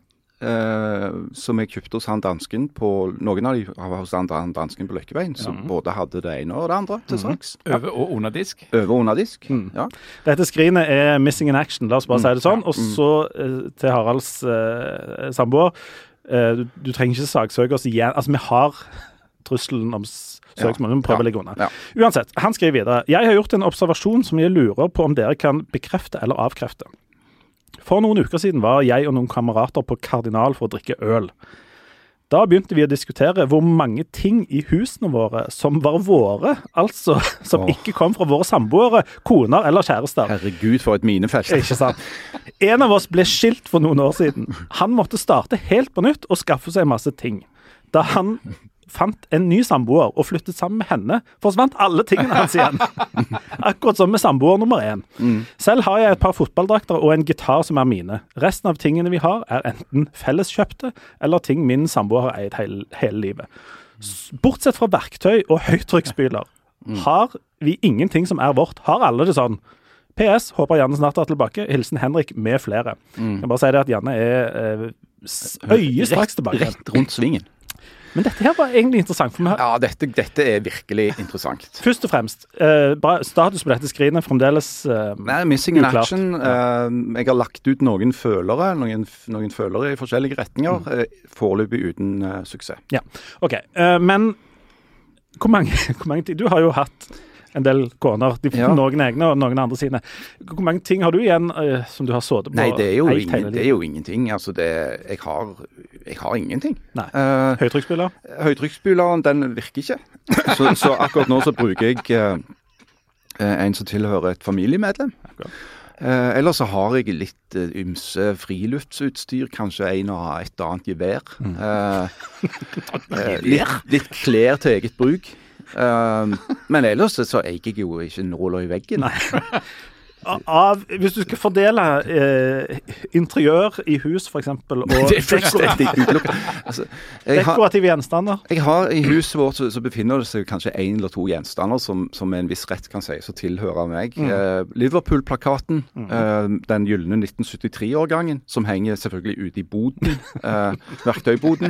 Uh, som jeg kjøpte hos han dansken på, noen av de var hos han dansken på Løkkeveien, som mm. både hadde det ene og det andre til salgs. Mm. Over og underdisk. Over og underdisk, mm. ja. Dette skrinet er missing in action, la oss bare mm. si det sånn. Og så uh, til Haralds uh, samboer, uh, du, du trenger ikke saksøke oss igjen. Altså, vi har trusselen om søksmål, vi må prøve å legge unna. Ja. Uansett, han skriver videre, jeg har gjort en observasjon som jeg lurer på om dere kan bekrefte eller avkrefte. For noen uker siden var jeg og noen kamerater på Kardinal for å drikke øl. Da begynte vi å diskutere hvor mange ting i husene våre som var våre, altså som oh. ikke kom fra våre samboere, koner eller kjærester. Herregud, for et minefelt. Ikke sant? En av oss ble skilt for noen år siden. Han måtte starte helt på nytt og skaffe seg masse ting. Da han fant en ny samboer og flyttet sammen med henne, forsvant alle tingene hans igjen. Akkurat som med samboer nummer én. Mm. Selv har jeg et par fotballdrakter og en gitar som er mine. Resten av tingene vi har er enten felleskjøpte eller ting min samboer har eid hele, hele livet. Bortsett fra verktøy og høytrykksspyler mm. har vi ingenting som er vårt. Har alle det sånn? P S, håper Janne snart er tilbake. Hilsen Henrik med flere. Mm. Jeg kan bare si det at Janne er øh, øye straks tilbake. Rett rundt svingen. Men dette her var egentlig interessant. For meg. Ja, dette, dette er virkelig interessant. Først og fremst, uh, bare status på dette skrinet fremdeles uh, Nei, missing in action. Uh, jeg har lagt ut noen følere, noen, noen følere i forskjellige retninger, mm. uh, foreløpig uten uh, suksess. Ja, ok. Uh, men hvor mange, hvor mange tid? Du har jo hatt en del koner, de, ja. noen egne og noen andre sine. Hvor mange ting har du igjen uh, som du har sådd på? Nei, det er jo, ingen, det er jo ingenting. Altså, det, jeg, har, jeg har ingenting. Nei. Uh, Høytrykksspyler? Høytrykksspyleren, den virker ikke. så, så akkurat nå så bruker jeg uh, en som tilhører et familiemedlem. Uh, ellers så har jeg litt uh, ymse friluftsutstyr, kanskje en og et annet gevær. Mm. Uh, uh, litt, litt klær til eget bruk. Um, men ellers så eier jeg jo ikke nåler i veggen. Nei. Av, hvis du skal fordele eh, interiør i hus for eksempel og det er fullstendig utelukket. Altså, dekorative gjenstander. Jeg har i huset vårt så, så befinner det seg kanskje en eller to gjenstander som, som med en viss rett kan si så tilhører meg. Mm. Uh, Liverpool-plakaten, mm. uh, den gylne nitten syttitre-årgangen som henger selvfølgelig ute i boden, uh, verktøyboden.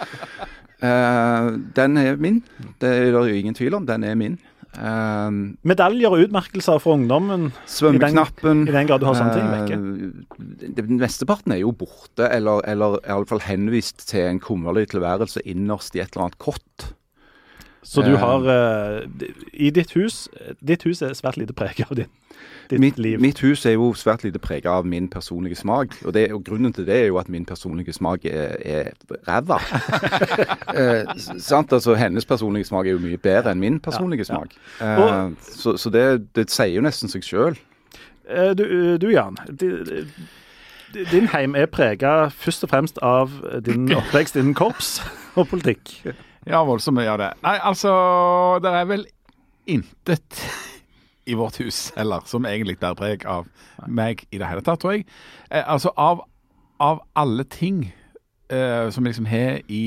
Uh, den er min. Det er det jo ingen tvil om. Den er min. Uh, Medaljer og utmerkelser for ungdommen? Svømmeknappen. I den, i den grad du har sånne ting vekke? Uh, den mesteparten er jo borte, eller, eller i alle fall henvist til en kummerlig tilværelse innerst i et eller annet kott. Så du har uh, i ditt hus ditt hus er svært lite preget av din ditt mitt, liv. Mitt hus er jo svært lite preget av min personlige smak, og, det, og grunnen til det er jo at min personlige smak er, er ræva. uh, sant, altså hennes personlige smak er jo mye bedre enn min personlige ja, smak. Ja. Uh, og, så så det, det sier jo nesten seg selv. Uh, du, du Jan, din heim er preget først og fremst av din oppvekst innen korps og politikk. Ja, voldsomt mye av det. Nei, altså, det er vel intet i vårt hus heller, som egentlig bærer preg av meg i det hele tatt, tror jeg. Eh, altså, av, av alle ting eh, som jeg liksom har i,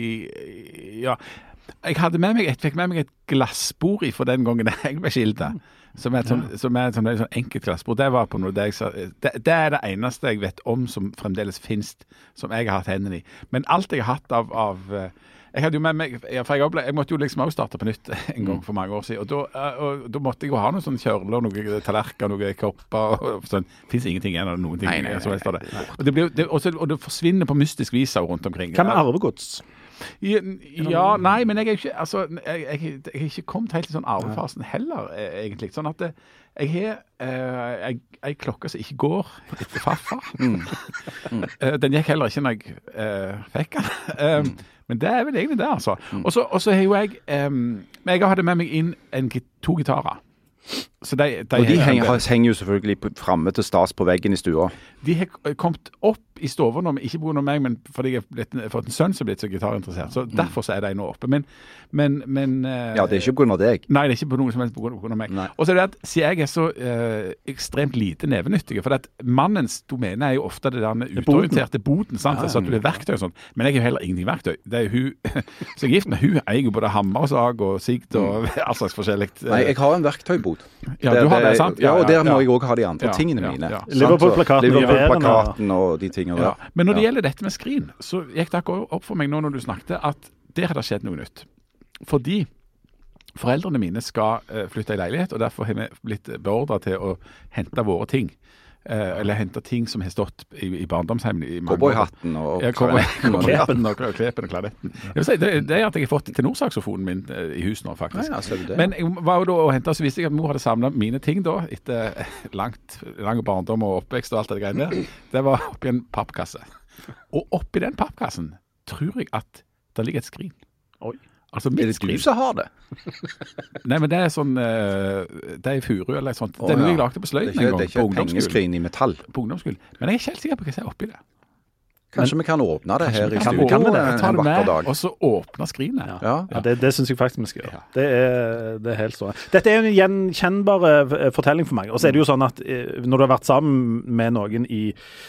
ja, jeg hadde med meg, jeg fikk med meg et glassbord i for den gangen jeg ble skilt, som er et sånn, som er et sånn, sånn enkelt glassbord. Det var på noe, det, jeg, det, det er det eneste jeg vet om som fremdeles finnes, som jeg har hatt hendene i. Men alt jeg har hatt av, av Jeg hadde jo med meg, for jeg, ble, jeg måtte jo liksom også starte på nytt en gang for mange år siden, og da, og, da måtte jeg jo ha noen sånne kjørler, noen tallerker, noen kopper, og sånn. Det finnes ingenting igjen av noen ting. Nei, nei, nei, nei, nei. Og, det ble, det, også, og det forsvinner på mystisk vis rundt omkring. Hva med arvegods? Ja, ja, nei, men jeg er ikke, altså, jeg, jeg, jeg er ikke kommet helt til sånn arvefasen heller, egentlig. Sånn at det, jeg har uh, jeg, jeg klokke som ikke går etter farfar. Mm. Mm. Uh, den gikk heller ikke når jeg uh, fikk den. Um, mm. Men det er vel egentlig det, altså. Mm. Og så har jo jeg um, Jeg hadde med meg inn en, to gitarer Så de, de og de henger, henger jo selvfølgelig fremme til stas på veggen i stua. De har kommet opp i stoven, ikke på grunn av meg, men fordi jeg har fått en sønn som er blitt så gitarinteressert. Så mm. derfor så er de nå oppe. Men, men, men uh, ja, det er ikke på grunn av deg. Nei, det er ikke på noe som helst på grunn, på grunn av meg. Nei. Og så er det at, siden jeg er så uh, ekstremt lite nevenyttige, for at mannens domene er jo ofte det der utorienterte boden, sant? Ja, så at du er verktøy og sånt. Men jeg er jo heller ingenting verktøy. Det er jo hun, så gift med hun eier jo både hammer og sag og sigd og mm. all slags forskjellig. Nei, jeg har en verktøybod. Ja, du har det, sant? Ja, og der må jeg også ha de andre ja, tingene ja, mine. Ja. Liverpool-plakaten Liverpool og de tingene der. Ja. Men når det gjelder dette med skrin, så gikk det opp for meg nå når du snakket, at der har det skjedd noe nytt. Fordi foreldrene mine skal uh, flytte i leilighet, og derfor har vi blitt beordret til å hente våre ting. Uh, eller hente ting som har stått i, i barndomsheimen i mange år. Cowboyhatten og, ja, cowboyhatten og klepen og klepen og klaretten. Jeg vil si, det, det er at jeg har fått tenorsaksofonen min uh, i hus nå, faktisk. Ja, ja, det. Men jeg var jo da og hentet, så visste jeg at mor hadde samlet mine ting da, etter langt, lang barndom og oppvekst og alt det greiene der. Det var oppi en pappkasse. Og oppi den pappkassen tror jeg at det ligger et skrin. Oi. Altså, er det du som har det? Nei, men det er sånn, uh, det er furu eller sånt. Oh, det er noe ja. jeg lagde på sløyden en gang. Det er ikke et pengeskrin i metall. På ungdomsskolen. Men jeg er ikke helt sikker på hva jeg ser oppi det. Kanskje men, vi kan åpne det her i studio en vakker med, dag. Og så åpne skrinet. Ja, ja. ja det, det synes jeg faktisk vi skal gjøre. Ja. Det, er, det er helt sånn. Dette er en gjenkjennbar fortelling for meg. Og så er det jo sånn at når du har vært sammen med noen i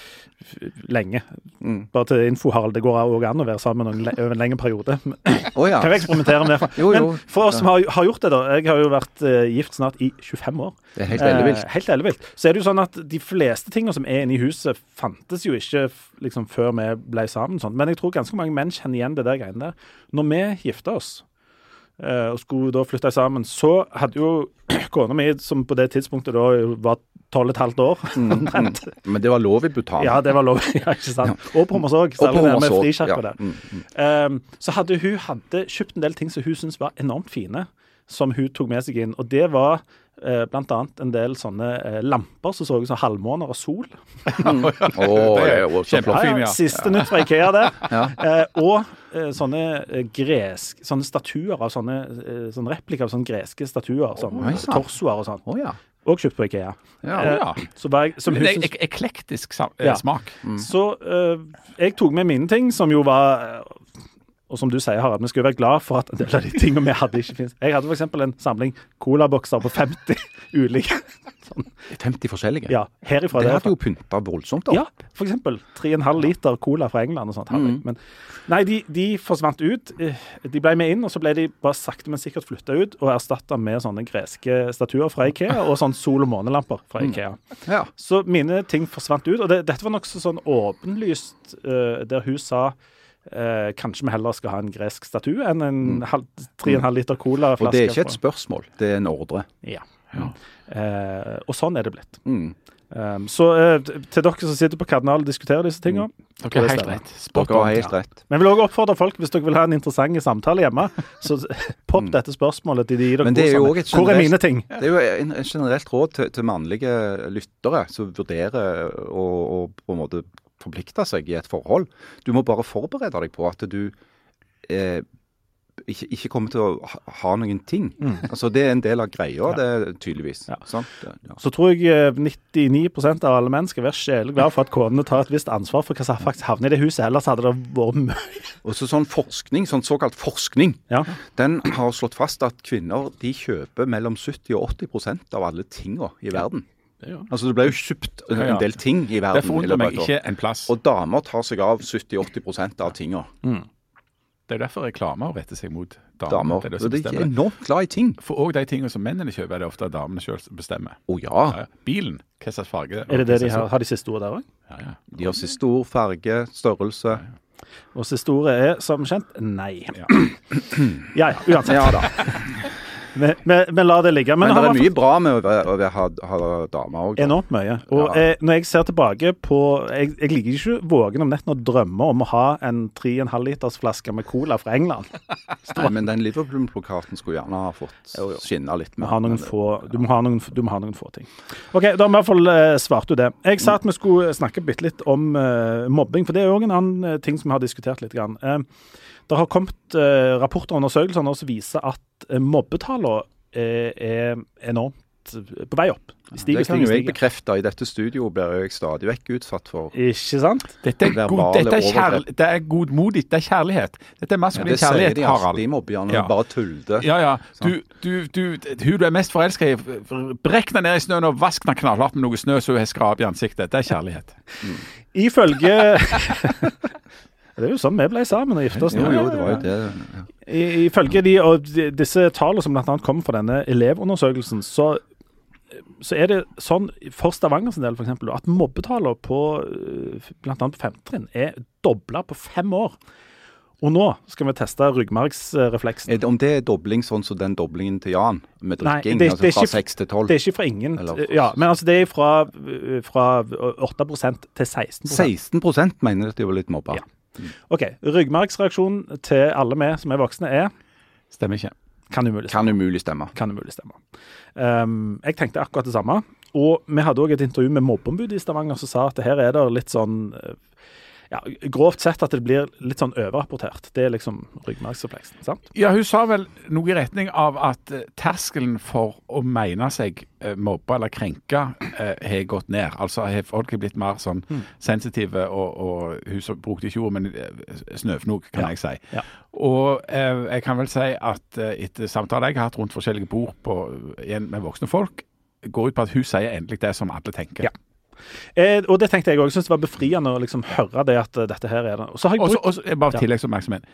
lenge. Mm. Bare til info, Harald, det går også an å være sammen med noen over en lengre periode. Oh, ja. Kan vi eksperimentere med det? jo, jo. Men for oss som har, har gjort det da, jeg har jo vært uh, gift snart i tjuefem år. Det er helt ellevilt. Eh, helt ellevilt. Så er det jo sånn at de fleste tingene som er inne i huset fantes jo ikke liksom, før vi ble sammen. Sånn. Men jeg tror ganske mange menn kjenner igjen det der greiene der. Når vi gifte oss, uh, og skulle da flytte sammen, så hadde jo kona mi, som på det tidspunktet da var tolv og et halvt år. Mm, mm. Men det var lov i Bhutan. Ja, det var lov, ja, ikke sant. Og på Hommersåk, særlig der med frikirka ja. der. Mm, mm. Um, så hadde hun hadde kjøpt en del ting som hun syntes var enormt fine, som hun tok med seg inn. Og det var uh, blant annet en del sånne uh, lamper som så ut som halvmåner og sol. Mm. oh, det er jo kjempefint, ja. Siste nytt fra IKEA der. ja. uh, og uh, sånne uh, gresk, sånne statuer av sånne, uh, sånne replika av sånne greske statuer, sånne oh, torsoer og sånn. Oh, ja. Og kjøpt på IKEA. Ja, ja. Eh, så var jeg, som det er ek eklektisk ja. smak. Mm. Så uh, jeg tok med mine ting, som jo var, uh, og som du sier, Harald, vi skulle være glad for at en del av de tingene vi hadde ikke finnes. Jeg hadde for eksempel en samling colabokser på femti ulike. Sånn. femti forskjellige? Ja, herifra. Det hadde jo pyntet voldsomt opp. Ja, for eksempel tre komma fem liter cola fra England og sånt. Mm. Men nei, de, de forsvant ut. De ble med inn, og så ble de bare sakte, men sikkert flyttet ut, og erstattet med sånne greske statuer fra IKEA, og sånne sol- og månelamper fra IKEA. Mm. Ja. Så mine ting forsvant ut, og det, dette var nok så sånn åpenlyst, uh, der hun sa, uh, kanskje vi heller skal ha en gresk statue, enn en mm. tre komma fem liter cola-flaske. Og det er ikke et spørsmål, det er en ordre. Ja. ja. Uh, og sånn er det blitt. Mm. Um, så uh, til dere som sitter på kanalen og diskuterer disse tingene, mm. dere er helt rett. Dere er helt rett. Men jeg vil også oppfordre folk, hvis dere vil ha en interessant samtale hjemme, så popp dette spørsmålet til de dere Men det er jo også et Hvor er mine ting? Det er jo en, en generelt råd til, til mannlige lyttere som vurderer å, å på en måte forplikte seg i et forhold. Du må bare forberede deg på at du eh, Ikke, ikke kommer til å ha, ha noen ting. Mm. Altså, det er en del av greia, ja. det er tydeligvis. Ja. Sånn? Det, ja. Så tror jeg nittini prosent av alle menn skal være sjelig glad for at konene tar et visst ansvar for hva som faktisk havner i det huset, ellers hadde det vært mye. Og så sånn forskning, sånn såkalt forskning, ja. den har slått fast at kvinner, de kjøper mellom sytti og åtti prosent av alle tingene i verden. Ja. Altså det ble jo kjøpt en, en del ting i verden. Det forundrer meg ikke en plass. Og damer tar seg av sytti til åtti prosent av tingene. Mm. Det er derfor reklamer retter seg mot damer. damer. Det er, det de er enormt glad i ting. For også de tingene som mennene kjøper, er det ofte damene selv bestemmer. Å oh, ja. ja. Bilen, hva slags farge? Er det det de har, har de siste ord der også? Ja, ja. De har siste ord, farge, størrelse. Ja, ja. Og siste ordet er, som kjent, nei. Ja, ja, ja uansett. Ja da. Vi, vi, vi lar det ligge. Men, Men det er mye bra med å, å, å ha, ha damer også. Enormt mye. Og ja. eh, når jeg ser tilbake på Jeg, jeg liker ikke vågen om netten å drømme om å ha en tre komma fem liters flaske med cola fra England. Nei, men den Liverpool-plakaten skulle gjerne ha fått skinne litt med. Ha noen få, du, må ha noen, du må ha noen få ting. Ok, da har vi i hvert fall uh, svart ut det. Jeg sa at vi skulle snakke bitte litt om uh, mobbing, for det er jo en annen uh, ting som vi har diskutert litt grann. Uh, Det har kommet eh, rapporter og undersøkelser som viser at eh, mobbetallene eh, er enormt gått på vei opp. Stiger, det kan jo jeg bekrefte. I dette studioet blir jeg stadig vekk utsatt for. Ikke sant? Dette er, god, dette er, kjærl, det er godmodig, det er kjærlighet. Dette er maskulin ja, kjærlighet, de Harald. De mobberne ja. Bare tulde. Ja, ja. Du, du, du, hun du er mest forelsket i, brekk deg ned i snøen og vask den knallhardt med noe snø så hun har skrap i ansiktet. Det er kjærlighet. Mm. Ifølge... Det er jo sånn vi ble sammen og gifte oss. Jo, jo, det var jo det. Ja. I, ifølge de, og de, disse tallene som blant annet kommer fra denne elevundersøkelsen, så så er det sånn for Stavangers del for eksempel, at mobbetallene på blant annet på femtrinn er doblet på fem år. Og nå skal vi teste ryggmargsrefleksen. Er det, om det er dobling sånn som den doblingen til Jan med drikking, Nei, det, altså det fra seks til tolv? Det er ikke fra ingen. Eller, ja, men altså det er fra, fra åtte prosent til seksten prosent. seksten prosent mener at de var litt mobba. Ja. Ok, ryggmargsreaksjonen til alle vi som er voksne er? Stemmer ikke. Kan umulig stemme. Kan umulig stemme. Kan umulig stemme. Um, jeg tenkte akkurat det samme. Og vi hadde også et intervju med mobbeombudet i Stavanger som sa at her er det litt sånn, ja, grovt sett at det blir litt sånn overrapportert. Det er liksom ryggmargsrefleksen, sant? Ja, hun sa vel noe i retning av at uh, terskelen for å mene seg uh, mobba eller krenka uh, har gått ned. Altså har folk blitt mer sånn mm. sensitive, og, og hun så brukte ikke ord, men uh, snøfnok, kan ja. jeg si. Ja. Og uh, jeg kan vel si at uh, etter samtaler jeg har hatt rundt forskjellige bord på, igjen med voksne folk, går ut på at hun sier endelig det som alle tenker. Ja. Eh, og det tenkte jeg også. Jeg synes det var befriende å liksom høre det at uh, dette her er det. Og så har jeg brukt... Også, også, bare tilleggsoppmerksomhet.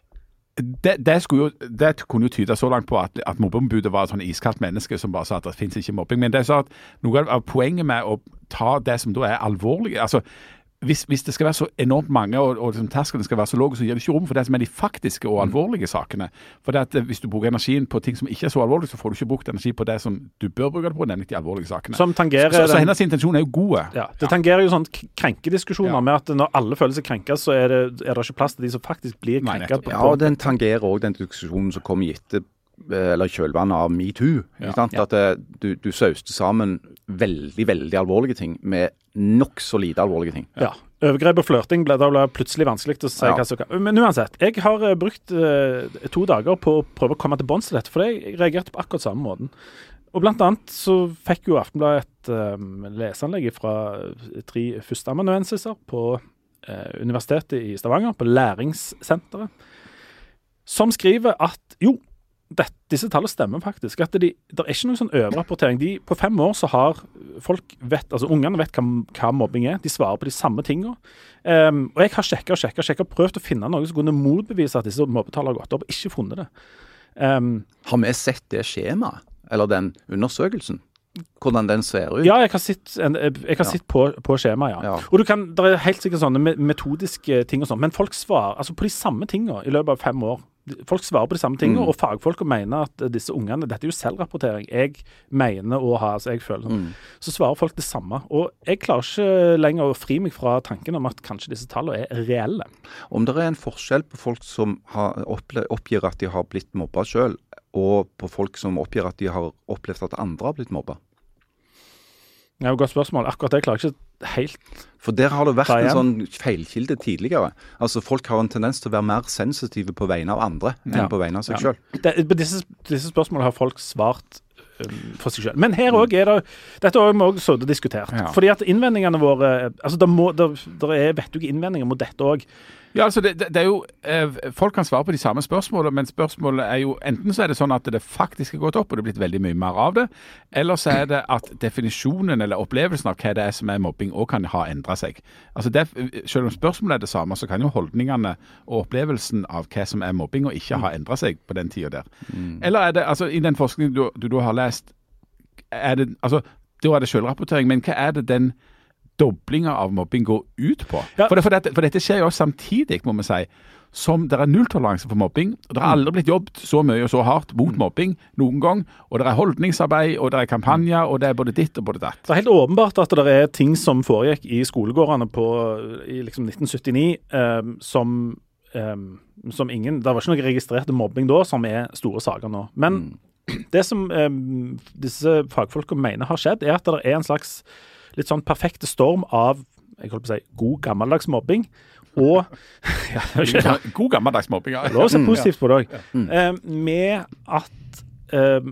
Det, det, jo, det kunne jo tyde så langt på at, at mobbeombudet var et sånn iskaldt menneske som bare sa at det finnes ikke mobbing. Men det er så at noe av poenget med å ta det som da er alvorlig, altså Hvis, hvis det skal være så enormt mange, og, og liksom terskelen skal være så låg, så gir det ikke rom for det som er de faktiske og alvorlige sakene. For det at hvis du bruker energien på ting som ikke er så alvorlige, så får du ikke brukt energi på det som du bør bruke det på, nemlig de alvorlige sakene. Som tangerer... Så, så, så hennes intensjon er jo gode. Ja, det tangerer jo sånn krenkediskusjoner ja. med at når alle føler seg krenket, så er det, er det ikke plass til de som faktisk blir krenket. Ja, og den tangerer også den diskusjonen som kommer i etter, eller kjølvannet av MeToo. Ja. Ja. At uh, du, du sauste sammen veldig, veldig alvorlige ting med nok så lite alvorlige ting. Ja. Overgrep og flørting ble da ble plutselig vanskelig å si ja. hva som kan. Men uansett, jeg har uh, brukt uh, to dager på å prøve å komme til bunns til dette, for jeg reagerte på akkurat samme måten. Og blant annet så fikk jo Aftenbladet et um, leseanlegg fra tre førsteamanuensiser på uh, Universitetet i Stavanger, på Læringssenteret, som skriver at jo, Det, disse tallene stemmer faktisk. At det, det er ikke noen sånn overrapportering. De, på fem år så har folk vet, altså ungene vet hva, hva mobbing er. De svarer på de samme tingene. Um, og jeg har sjekket og sjekket og sjekket og prøvd å finne noe som kunne motbevise at disse mobbetallene har gått opp, og ikke funnet det. Um, har vi sett det skjemaet, eller den undersøkelsen? Hvordan den ser ut? Ja, jeg har sett, en, jeg har ja. sett på, på skjemaet, ja. ja. Og du kan, det er helt sikkert sånne metodiske ting og sånt, men folk svarer altså på de samme tingene i løpet av fem år. Folk svarer på de samme tingene, mm. og fagfolk mener at disse ungene, dette er jo selvrapportering, jeg mener å ha, altså jeg føler sånn, mm. så svarer folk det samme. Og jeg klarer ikke lenger å fri meg fra tanken om at kanskje disse tallene er reelle. Om det er en forskjell på folk som har opple- oppgir at de har blitt mobba selv, og på folk som oppgir at de har opplevd at andre har blitt mobba? Det er jo et godt spørsmål. Akkurat det klarer jeg ikke helt... For der har det vært en sånn feilkilde tidligere. Altså folk har en tendens til å være mer sensitive på vegne av andre enn ja. på vegne av seg ja. selv. Det, disse, disse spørsmålene har folk svart um, for seg selv. Men her også er det, dette har vi også diskutert. Ja. Fordi at innvendingene våre, altså det, må, det, det er vettuge innvendinger mot dette også. Ja, altså det, det er jo, eh, folk kan svare på de samme spørsmålene, men spørsmålet er jo, enten så er det sånn at det faktisk har gått opp, og det er blitt veldig mye mer av det, eller så er det at definisjonen eller opplevelsen av hva det er som er mobbing også kan ha endret seg. Altså det, selv om spørsmålet er det samme, så kan jo holdningene og opplevelsen av hva som er mobbing og ikke ha endret seg på den tiden der. Mm. Eller er det, altså i den forskningen du, du, du har lest, er det, altså da er det selvrapportering, men hva er det den doblinger av mobbing går ut på? Ja. For, det, for, dette, for dette skjer jo samtidig, må man si, som det er nulltoleranse for mobbing. Og det har aldri blitt jobbet så mye og så hardt mot mobbing noen gang. Og det er holdningsarbeid, og det er kampanjer, og det er både ditt og både datt. Det er helt åpenbart at det er ting som foregikk i skolegårdene på, i liksom nitten syttini, eh, som, eh, som ingen, det var ikke noe registrerte mobbing da, som er store saker nå. Men mm. det som eh, disse fagfolkene mener har skjedd, er at det er en slags litt sånn perfekte storm av, jeg holdt på å si, god gammeldags mobbing, og ja, god gammeldags mobbing, ja. La oss se positivt på det også. Mm. Eh, med at eh,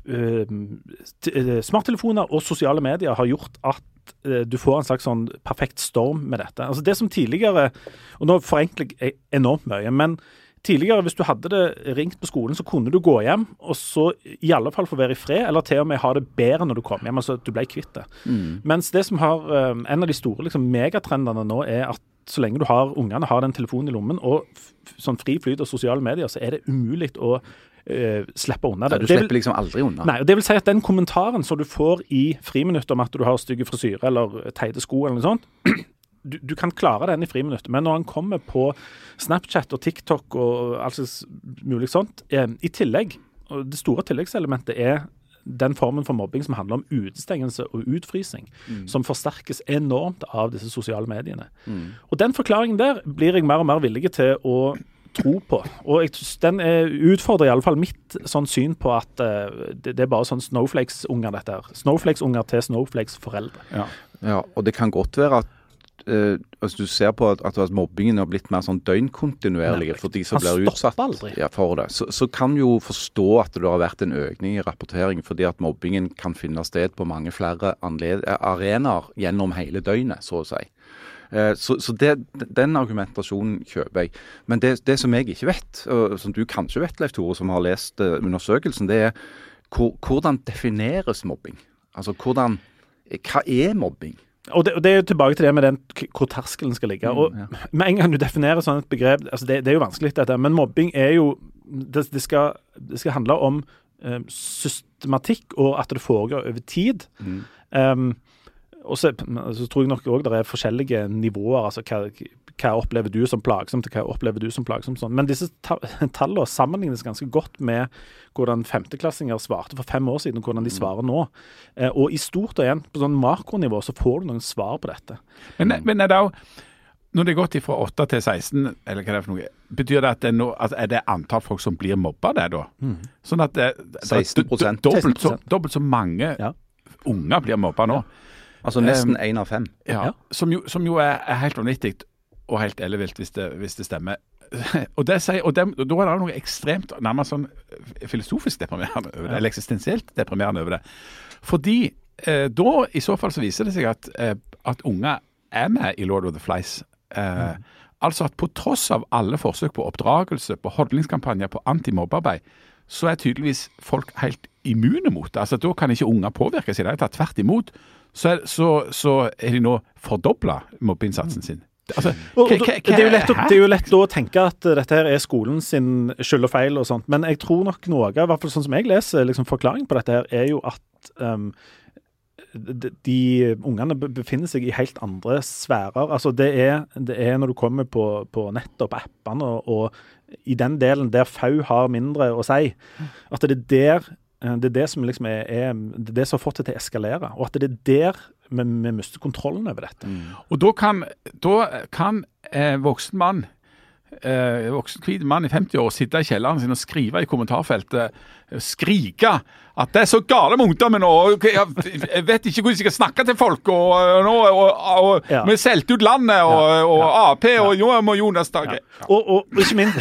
uh, smarttelefoner og sosiale medier har gjort at uh, du får en slags sånn perfekt storm med dette. Altså det som tidligere, og nå forenkler jeg enormt mye, men tidligere hvis du hadde det ringt på skolen, så kunne du gå hjem, og så i alle fall få være i fred, eller til og med ha det bedre når du kom hjem, altså at du ble kvitt det. Mm. Mens det som har, um, en av de store liksom, megatrendene nå er at så lenge du har ungene har den telefonen i lommen, og f- sånn fri flyt av sosiale medier, så er det umulig å uh, slippe unna det. Ja, du det slipper vil, liksom aldri unna. Nei, og det vil si at den kommentaren som du får i friminutt om at du har stygge frisyre eller teite sko eller noe sånt, du, du kan klare den i friminutt, men når han kommer på Snapchat og TikTok og alt slags mulig sånt, eh, i tillegg, og det store tilleggselementet er den formen for mobbing som handler om utestengelse og utfrysing, mm. som forsterkes enormt av disse sosiale mediene. Mm. Og den forklaringen der blir jeg mer og mer villig til å tro på. Og jeg, den er, utfordrer i alle fall mitt sånn syn på at uh, det, det er bare sånn snowflakes-unger dette her. Snowflakes-unger til snowflakes-foreldre. Ja. Ja, og det kan godt være at Uh, altså du ser på at, at mobbingen har blitt mer sånn døgnkontinuerlig for de som blir utsatt ja, for det. Så, så kan du jo forstå at det har vært en økning i rapportering, fordi at mobbingen kan finne sted på mange flere anled- arenaer gjennom hele døgnet, så å si. Uh, så så det, den argumentasjonen kjøper jeg. Men det, det som jeg ikke vet, og som du kanskje vet, Leif Tore, som har lest uh, undersøkelsen, det er hvor, hvordan defineres mobbing? Altså hvordan, hva er mobbing? Og det, og det er jo tilbake til det med den, hvor terskelen skal ligge. Og mm, ja. Med en gang du definerer sånn et begrep, altså det, det er jo vanskelig dette, men mobbing er jo, det, det, skal, det skal handle om um, systematikk og at det foregår over tid. Mm. Um, og så, så tror jeg nok også det er forskjellige nivåer, altså hva, hva opplever du som plagsomt, og hva opplever du som plagsomt sånn. Men disse ta- tallene sammenlignes ganske godt med hvordan femteklassinger svarte for fem år siden, og hvordan de svarer nå. Eh, og i stort og igjen, på sånn makronivå, så får du noen svar på dette. Men, men er det jo, når det er gått fra åtte til seksten, eller hva det er for noe, betyr det at det er, no, at er det antall folk som blir mobba det da? Mm. Sånn at det, seksten prosent. Dobbelt, så, dobbelt så mange ja. unger blir mobba nå. Ja. Altså nesten én um, av fem. Ja, ja. Som, jo, som jo er, er helt vanvittig og helt ellevilt hvis det, hvis det stemmer. Og, det sier, og, det, og da er det noe ekstremt, nærmest sånn filosofisk deprimerende over det, ja. eller eksistensielt deprimerende over det. Fordi eh, da i så fall så viser det seg at, eh, at unger er med i Lord of the Flies. Eh, mm. Altså at på tross av alle forsøk på oppdragelse, på holdningskampanjer, på antimobbearbeid, så er tydeligvis folk helt immune mot det. Altså da kan ikke unger påvirkes i det. Det er tvert imot. Så er, så, så er de nå fordoblet mobbeinnsatsen sin. Altså, og, og, det, er jo lett å, det er jo lett å tenke at dette her er skolen sin skyld og feil og sånt, men jeg tror nok noe, i hvert fall sånn som jeg leser liksom forklaringen på dette her, er jo at um, de, de ungene befinner seg i helt andre sfærer. Altså det er, det er når du kommer på, på nett og på appene, og, og i den delen der F A U har mindre å si, at det er der Det er det som liksom er, er det, er det som har fått det til å eskalere, og at det er der vi, vi mister kontrollen over dette. Mm. Og da kan, da kan eh, voksen mann, eh, voksen hvit mann i femti år sitte i kjelleren sin og skrive i kommentarfeltet, skrike at det er så gale med ungdommen, og jeg vet ikke hvordan jeg skal snakke til folk, og, og, og, og ja. vi selte ut landet, og, ja. og ja. A P, og ja. og Jonas Dage. Ja. Og, og ikke minst...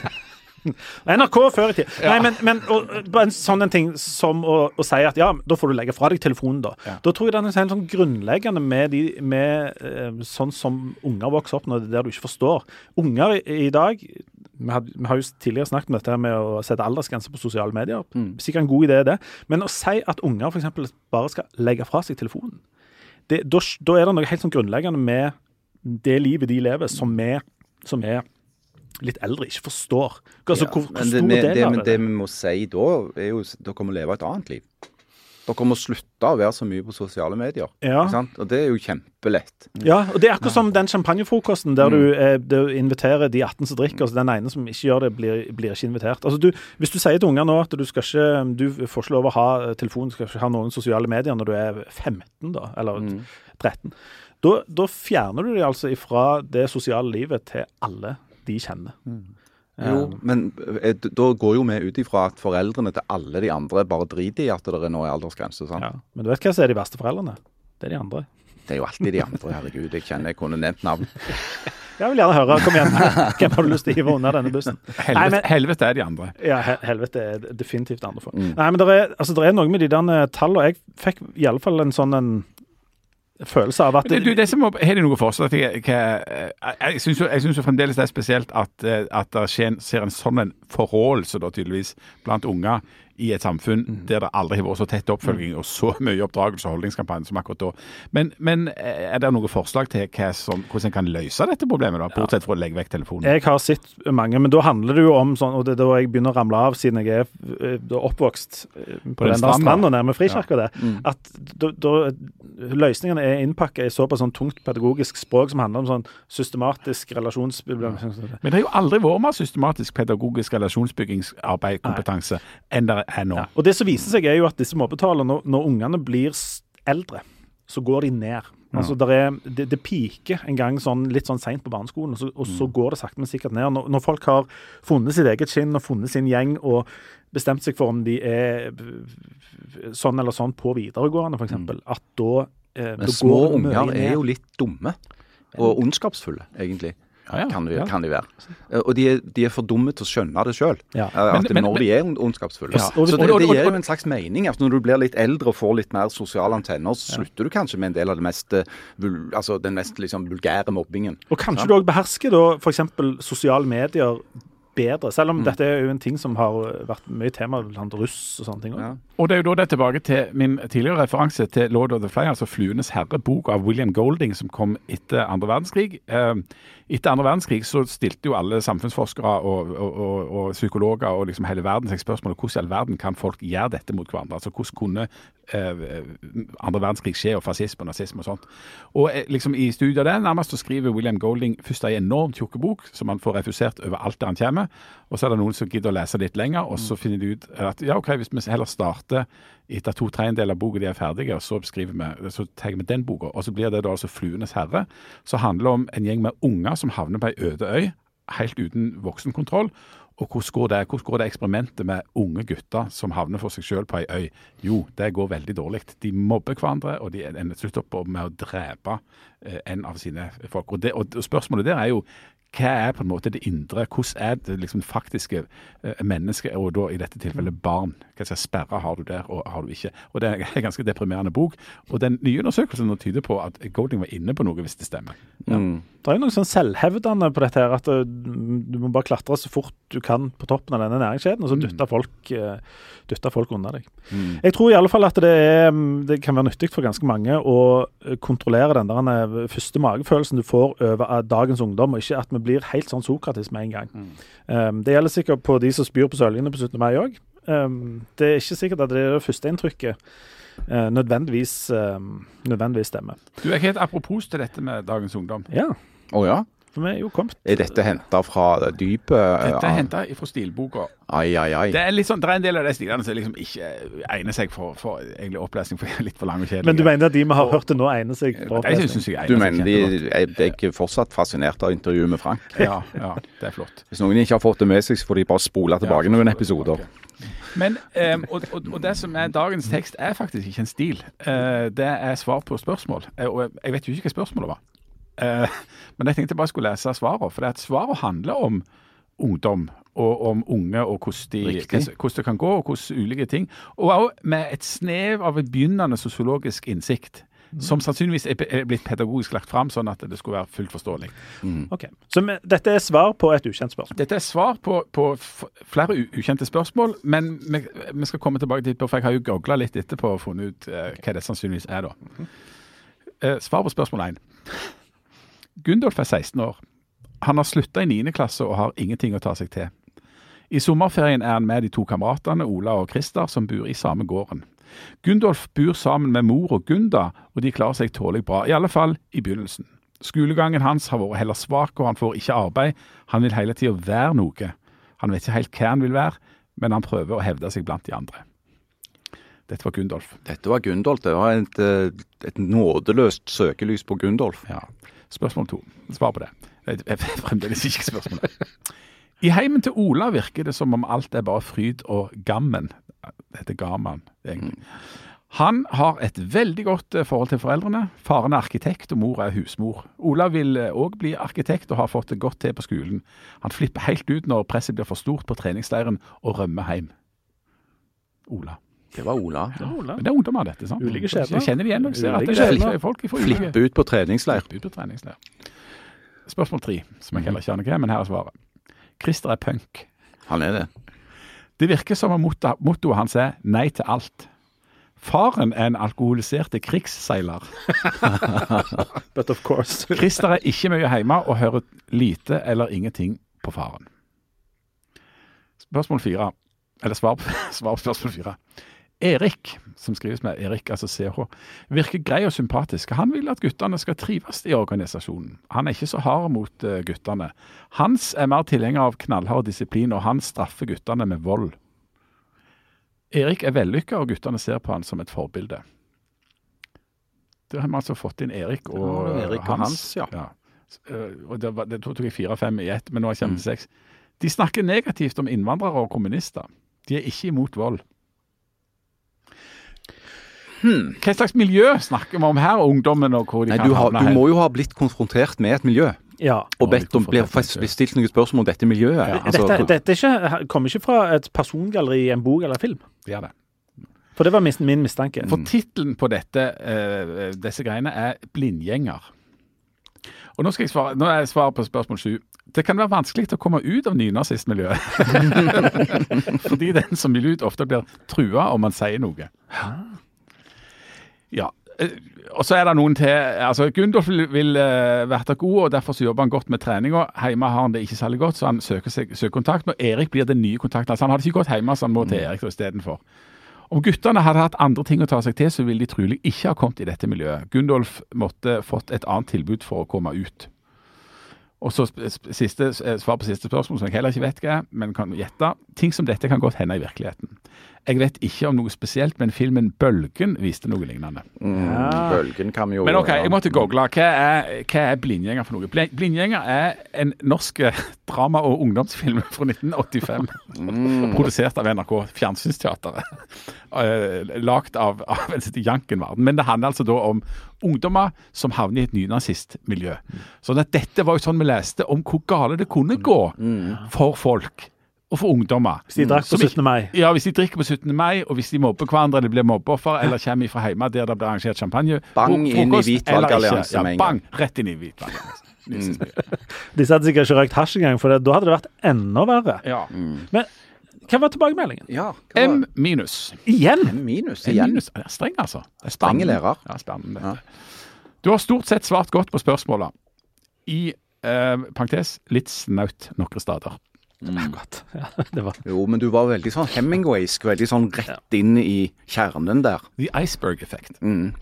N R K før i tid. Ja. Nei, men, men og, en sånn en ting som å, å si at ja, da får du legge fra deg telefonen da. Ja. Da tror jeg det er en sånn grunnleggende med, de, med eh, sånn som unger vokser opp når det er der du ikke forstår. Unger i, i dag, vi har, vi har jo tidligere snakket om dette med å sette aldersgrenser på sosiale medier. Mm. Sikkert en god idé det. Men å si at unger for eksempel bare skal legge fra seg telefonen, det, da, da er det noe helt sånn grunnleggende med det livet de lever som er, som er litt eldre ikke forstår. Altså, ja, hvor, hvor men det, med, det, det, det vi må si da, er jo dere kommer leve et annet liv. Dere kommer slutte å være så mye på sosiale medier. Ja. Ikke sant? Og det er jo kjempelett. Ja, og det er akkurat som den champagnefrokosten der mm. du, eh, du inviterer de atten som drikker, og så den ene som ikke gjør det, blir, blir ikke invitert. Altså, du, hvis du sier til unger nå at du skal ikke, du får ikke lov å ha telefon, du skal ikke ha noen sosiale medier når du er femten da, eller mm. tretten, da, da fjerner du de altså ifra det sosiale livet til alle de kjenner. Mm. Jo, men da går jo vi ut ifra at foreldrene til alle de andre bare driter i at det er nå i aldersgrense, sant? Ja, men du vet hva som er de verste foreldrene? Det er de andre. Det er jo alltid de andre, herregud. Jeg kjenner jeg kunne nevnt navn. Jeg vil gjerne høre. Kom igjen. Hvem har du lyst til å hive under denne bussen? Helvete, Nei, men, helvete er de andre. Ja, helvete er definitivt andre for. Mm. Nei, men det er, altså, det er noe med de der tallene. Jeg fikk i alle fall en sånn en følelse av at... Det, du, det som har de noe forslag til, jeg, jeg, jeg synes jo, jeg synes jo fremdeles det er spesielt at, at det skjer, ser en sånn en forholdelse da tydeligvis blant unger i et samfunn mm. der det aldri har vært så tett oppfølging og så mye oppdragelse og holdningskampanje som akkurat da. Men, men er det noen forslag til hva som, hvordan en kan løse dette problemet da, bortsett fra å legge vekk telefonen? Jeg har sett mange, men da handler det jo om sånn, og det er da jeg begynner å ramle av siden jeg er da oppvokst på, på den, den der stranden nærmere Frikirka ja. mm. at da, da, løsningene er innpakket i såpass sånn tungt pedagogisk språk som handler om sånn systematisk relasjonsproblem. Ja. Men det har jo aldri vært mer systematisk pedagogisk relasjonsbyggingsarbeid, kompetanse, enn det er nå. Ja. Og det som viser seg er jo at disse mobbetallene, når, når ungene blir eldre, så går de ned. Ja. Altså, der er, det, det piker en gang sånn, litt sånn sent på barneskolen, og så, og så mm. går det sakte, men sikkert ned. Når, når folk har funnet sitt eget skinn og funnet sin gjeng, og bestemt seg for om de er sånn eller sånn på videregående, for eksempel, mm. at da... Eh, men da små unger er jo litt dumme og ondskapsfulle, egentlig. Ja, ja, kan, de, ja. kan de være. Og de er, de er for dumme til å skjønne det selv. Ja. At men, når men, de er ondskapsfulle. Ja. Så det, det gir jo en slags mening. Altså når du blir litt eldre og får litt mer sosiale antenner, så slutter du kanskje med en del av det mest, altså den mest liksom, vulgære mobbingen. Og kanskje ja. du også behersker da, for eksempel sosiale medier bedre, selv om mm. dette er jo en ting som har vært mye tema blant russ og sånne ting. Ja. Og det er jo da det tilbake til min tidligere referanse til Lord of the Flies, altså Fluenes herre, bok av William Golding, som kom etter andre verdenskrig. Eh, etter andre verdenskrig så stilte jo alle samfunnsforskere og, og, og, og psykologer og liksom hele verden seg spørsmålet hvordan i all verden kan folk gjøre dette mot hverandre? Altså hvordan kunne eh, andre verdenskrig skje, og fascisme og nazisme og sånt. Og eh, liksom i studiet av det, nærmest så skriver William Golding først en enormt tjukke bok, som han får refusert over alt der han kommer. Og så er det noen som gidder å lese litt lenger, og så finner de ut at ja, ok, hvis vi heller starter etter to tredjedeler av boka de er ferdige, og så beskriver vi, så tar vi den boka, og så blir det da altså Fluenes herre, som handler om en gjeng med unger som havner på ei øde øy, helt uten voksenkontroll. Og hvordan går, det, hvordan går det eksperimentet med unge gutter som havner for seg selv på ei øy? Jo, det går veldig dårlig. De mobber hverandre, og de slutter opp med å drepe en av sine folk. Og, det, og spørsmålet der er jo, hva er på en måte det indre? Hvordan er det liksom faktiske eh, mennesket, og da i dette tilfellet barn? Hva slags sperre har du der, og har du ikke? Og det er en ganske deprimerende bok. Og den nye undersøkelsen nå tyder på at Golding var inne på noe, hvis det stemmer. Ja. Mm. Det er jo noe sånn selvhevdende på dette her, at du, du må bare klatre så fort du kan på toppen av denne næringskjeden, og så dytter folk, dytter folk under deg. Mm. Jeg tror i alle fall at det, er, det kan være nyttig for ganske mange å kontrollere den der første magefølelsen du får over dagens ungdom, og ikke at vi blir helt sånn Sokrates med en gang. Mm. Um, det gjelder sikkert på de som spyr på sølgene på syttende mai også. Um, det er ikke sikkert at det er det første inntrykket uh, nødvendigvis, um, nødvendigvis stemmer. Du er helt apropos til dette med dagens ungdom. Ja. Å oh, ja? For vi er jo kommet. Er dette hentet fra dypet? Dette er hentet fra stilboka. Ai, ai, ai. Det er, litt sånn, det er en del av de stilene som liksom ikke egner seg for, for egentlig opplesning, for litt for lang og kjedelig. Men du mener at de vi har hørt det nå egner seg for opplesning? Det synes jeg egner du mener de er, de er ikke fortsatt fascinert av intervjuet med Frank? Ja, ja, det er flott. Hvis noen ikke har fått det med seg, så får de bare spole tilbake ja, noen episoder. Okay. Men, um, og, og, og det som er dagens tekst er faktisk ikke en stil. Uh, det er svar på spørsmål. Uh, og jeg vet jo ikke hva spørsmålet var. Uh, men jeg tenkte jeg bare skulle lese svaret, for det er at svaret handler om ungdom, og om unge, og hvordan, de, hvordan det kan gå, og hvordan ulike ting. Og også med et snev av en begynnende sosiologisk innsikt, mm. som sannsynligvis er blitt pedagogisk lagt fram, sånn at det skulle være fullt forståelig. Mm. Ok, så med, dette er svar på et ukjent spørsmål? Dette er svar på, på flere ukjente spørsmål, men vi, vi skal komme tilbake dit, for jeg har jo googlet litt etterpå og funnet ut uh, hva det sannsynligvis er da. Uh, svar på spørsmål én. Gundolf er seksten år. Han har sluttet i niende klasse og har ingenting å ta seg til. I sommerferien er han med de to kameratene, Ola og Christer, som bor i samme gården. Gundolf bor sammen med mor og Gunda, og de klarer seg tålig bra, i alle fall i begynnelsen. Skolegangen hans har vært heller svak, og han får ikke arbeid. Han vil hele tiden være noe. Han vet ikke helt hva han vil være, men han prøver å hevde seg blant de andre. Dette var Gundolf. Dette var Gundolf. Det var et, et nådeløst søkelys på Gundolf. Ja. Spørsmål to. Svar på det. Jeg er fremdeles ikke spørsmålet. I heimen til Ola virker det som om alt er bare fryd og gammen. Dette gammel, egentlig. Han har et veldig godt forhold til foreldrene. Faren er arkitekt, og mor er husmor. Ola vil også bli arkitekt og har fått det godt til på skolen. Han flipper helt ut når presset blir for stort på treningsleiren og rømmer hjem. Ola. Det var Ola. Det var Ola. Men det er ungdommer dette, sant? Ulike skjebner. Jeg kjenner det igjen. Jeg ser at Ulike det er skjebner. folk i Flippe ut på treningsleir. Flippe ut på treningsleir. Spørsmål tre, som jeg heller ikke aner hva, men her er svaret. Christer er punk. Han er det. Det virker som om motto, mottoet hans er nei til alt. Faren er en alkoholiserte krigsseiler. But of course. Christer er ikke mye hjemme og hører lite eller ingenting på faren. Spørsmål fire, eller svar på, svar på spørsmål fire. Erik, som skrives med Erik, altså C H, virker grei og sympatisk. Han vil at guttene skal trives i organisasjonen. Han er ikke så hard mot uh, guttene. Hans er mer tilhenger av knallhard disiplin, og han straffer guttene med vold. Erik er vellykket, og guttene ser på han som et forbilde. Det har vi altså fått inn Erik og, ja, Erik og Hans. Hans ja. Ja. Og det, var, det tok jeg fire-fem i ett, men nå er jeg kommet til seks. De snakker negativt om innvandrere og kommunister. De er ikke imot vold. Hmm. Hva slags miljø snakker vi om her, ungdommen og hvor de Nei, kan du, har, havne du må jo ha blitt konfrontert med et miljø. Ja. Og bedt om, blir stilt noen spørsmål om dette miljøet. Ja. Altså, dette dette ikke, kommer ikke fra et persongalleri i en bok eller film. Det er det. For det var min, min mistanke. For titlen på dette, uh, disse greiene er blindgjenger. Og nå skal jeg svare, nå er jeg svaret på spørsmål sju. Det kan være vanskelig å komme ut av nynazistmiljøet. Fordi den som vil ut ofte blir trua om man sier noe. Ja, og så er det noen til, altså Gundolf vil, vil uh, være god, og derfor så jobber han godt med treninga. Hjemme har han det ikke særlig godt, så han søker, seg, søker kontakt, og Erik blir den nye kontakten. Altså han har det ikke godt hjemme, så han må til Erik i stedet for. Om guttene hadde hatt andre ting å ta seg til, så ville de trolig ikke ha kommet i dette miljøet. Gundolf måtte fått et annet tilbud for å komme ut. Og så siste, svar på siste spørsmål, som jeg heller ikke vet hva er, men kan gjette. Ting som dette kan godt hende i virkeligheten. Jeg vet ikke om noe spesielt, men filmen Bølgen viste noe lignende. Mm, ja. Bølgen kan vi jo... Men ok, jeg måtte google. Hva er, hva er Blindgjenger for noe? Blindgjenger er en norsk drama- og ungdomsfilm fra nitten åttifem. Mm. Produsert av N R K Fjernsynsteateret. Lagt av, av Jankenvarden. Men det handler altså da om ungdommer som havner i et nynazistmiljø. Sånn at dette var jo sånn vi leste om hvor gale det kunne gå mm. for folk. Og for ungdommer. Hvis de drakk på syttende mai. Ja, hvis de drikker på syttende mai, og hvis de mobber hverandre, eller blir mobbeoffer, eller kommer fra hjemme der det blir arrangert champagne. Bang inn i hvitvalgallianse ja, med en gang. Bang, rett inn i hvitvalgallianse. Mm. De hadde sikkert ikke røykt hasj engang, for det, da hadde det vært enda verre. Ja. Mm. Men hva var tilbakemeldingen? Ja, var... M minus. Igjen? M minus, igjen. M minus. Det er streng, altså. Det er strenge lærer. Ja, spennende. Ja. Du har stort sett svart godt på spørsmålet. I eh, parentes, litt snaut nokre stader. Mm. Ja, det var. Jo, men du var veldig sånn Hemingwaysk, veldig sånn rett inn i kjernen der. The iceberg-effekt. Mm.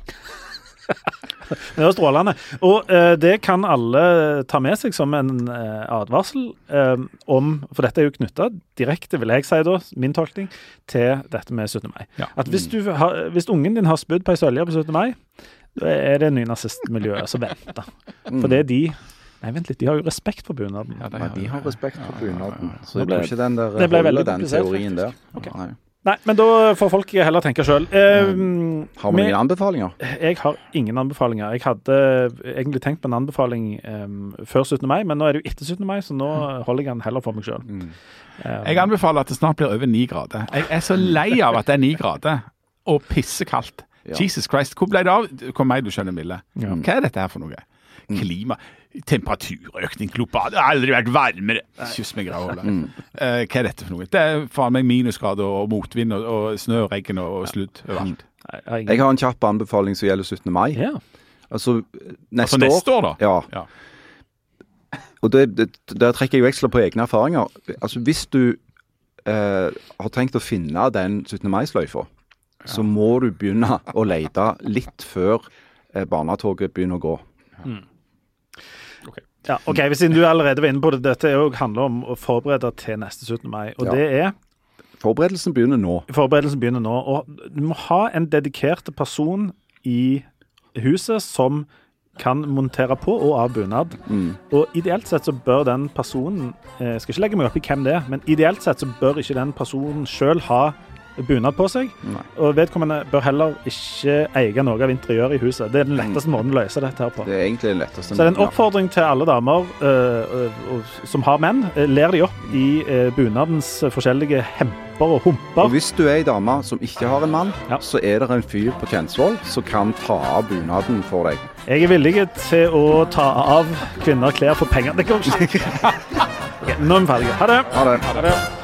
Det var strålende. Og uh, det kan alle ta med seg som en uh, advarsel uh, om, for dette er jo knyttet direkte, vil jeg si da, min tolkning, til dette med syttende mai. Ja. At hvis, du har, hvis ungen din har spydd på ei sølje på syttende mai, da er det nynazistmiljøet som venter. For det er de Nei, vent litt, de har jo respekt for bunaden. Ja, de har, de har respekt for bunaden. Ja, ja, ja. Så jeg tror ikke den der det ble holder den teorien der. Okay. Nei. Nei, men da får folk heller tenke selv. Eh, har vi noen anbefalinger? Jeg har ingen anbefalinger. Jeg hadde egentlig tenkt på en anbefaling um, før syttende mai, men nå er det jo etter syttende mai, så nå holder jeg den heller for meg selv. Mm. Um, jeg anbefaler at det snart blir over ni grader. Jeg er så lei av at det er ni grader, og pissekaldt. Ja. Jesus Christ, hvor ble det av? Kom meg, du skjønner, Mille. Ja. Hva er dette her for noe? Klima, temperaturøkning, global, det har aldri vært varmere. Kjøss meg gravholdet. Mm. Uh, hva er dette for noe? Det er faen meg minusgrader og motvind og, og snø, regn og, og sludd overalt. Mm. Jeg har en kjapp anbefaling som gjelder syttende mai. Ja. Altså, neste, altså, neste år, år da? Ja. ja. Og det, det, der trekker jeg veksler på egne erfaringer. Altså, hvis du uh, har tenkt å finne den syttende mai-sløyfa, ja. så må du begynne å lete litt før uh, barnetoget begynner å gå. Mm. Okay. Ja, ok, hvis du allerede var inne på det, dette jo handler om å forberede til neste syttende mai, og ja. det er... Forberedelsen begynner nå. Forberedelsen begynner nå, og du må ha en dedikert person i huset som kan montere på og av bunad. Mm. Og ideelt sett så bør den personen, jeg skal ikke legge meg opp i hvem det er, men ideelt sett så bør ikke den personen selv ha bunad på seg, Nei. og vedkommende bør heller ikke eie noe av interiøret i huset. Det er den letteste måten å løse dette her på. Det er egentlig den letteste. Så det er en oppfordring til alle damer uh, uh, som har menn. Uh, ler de opp i uh, bunadens forskjellige hemper og humper. Og hvis du er en dame som ikke har en mann, ja. så er det en fyr på Kjensvoll som kan ta av bunaden for deg. Jeg er villig til å ta av kvinner klær for penger. Det går ikke. Okay, nå er vi ferdige. Ha det. Ha det. Ha det.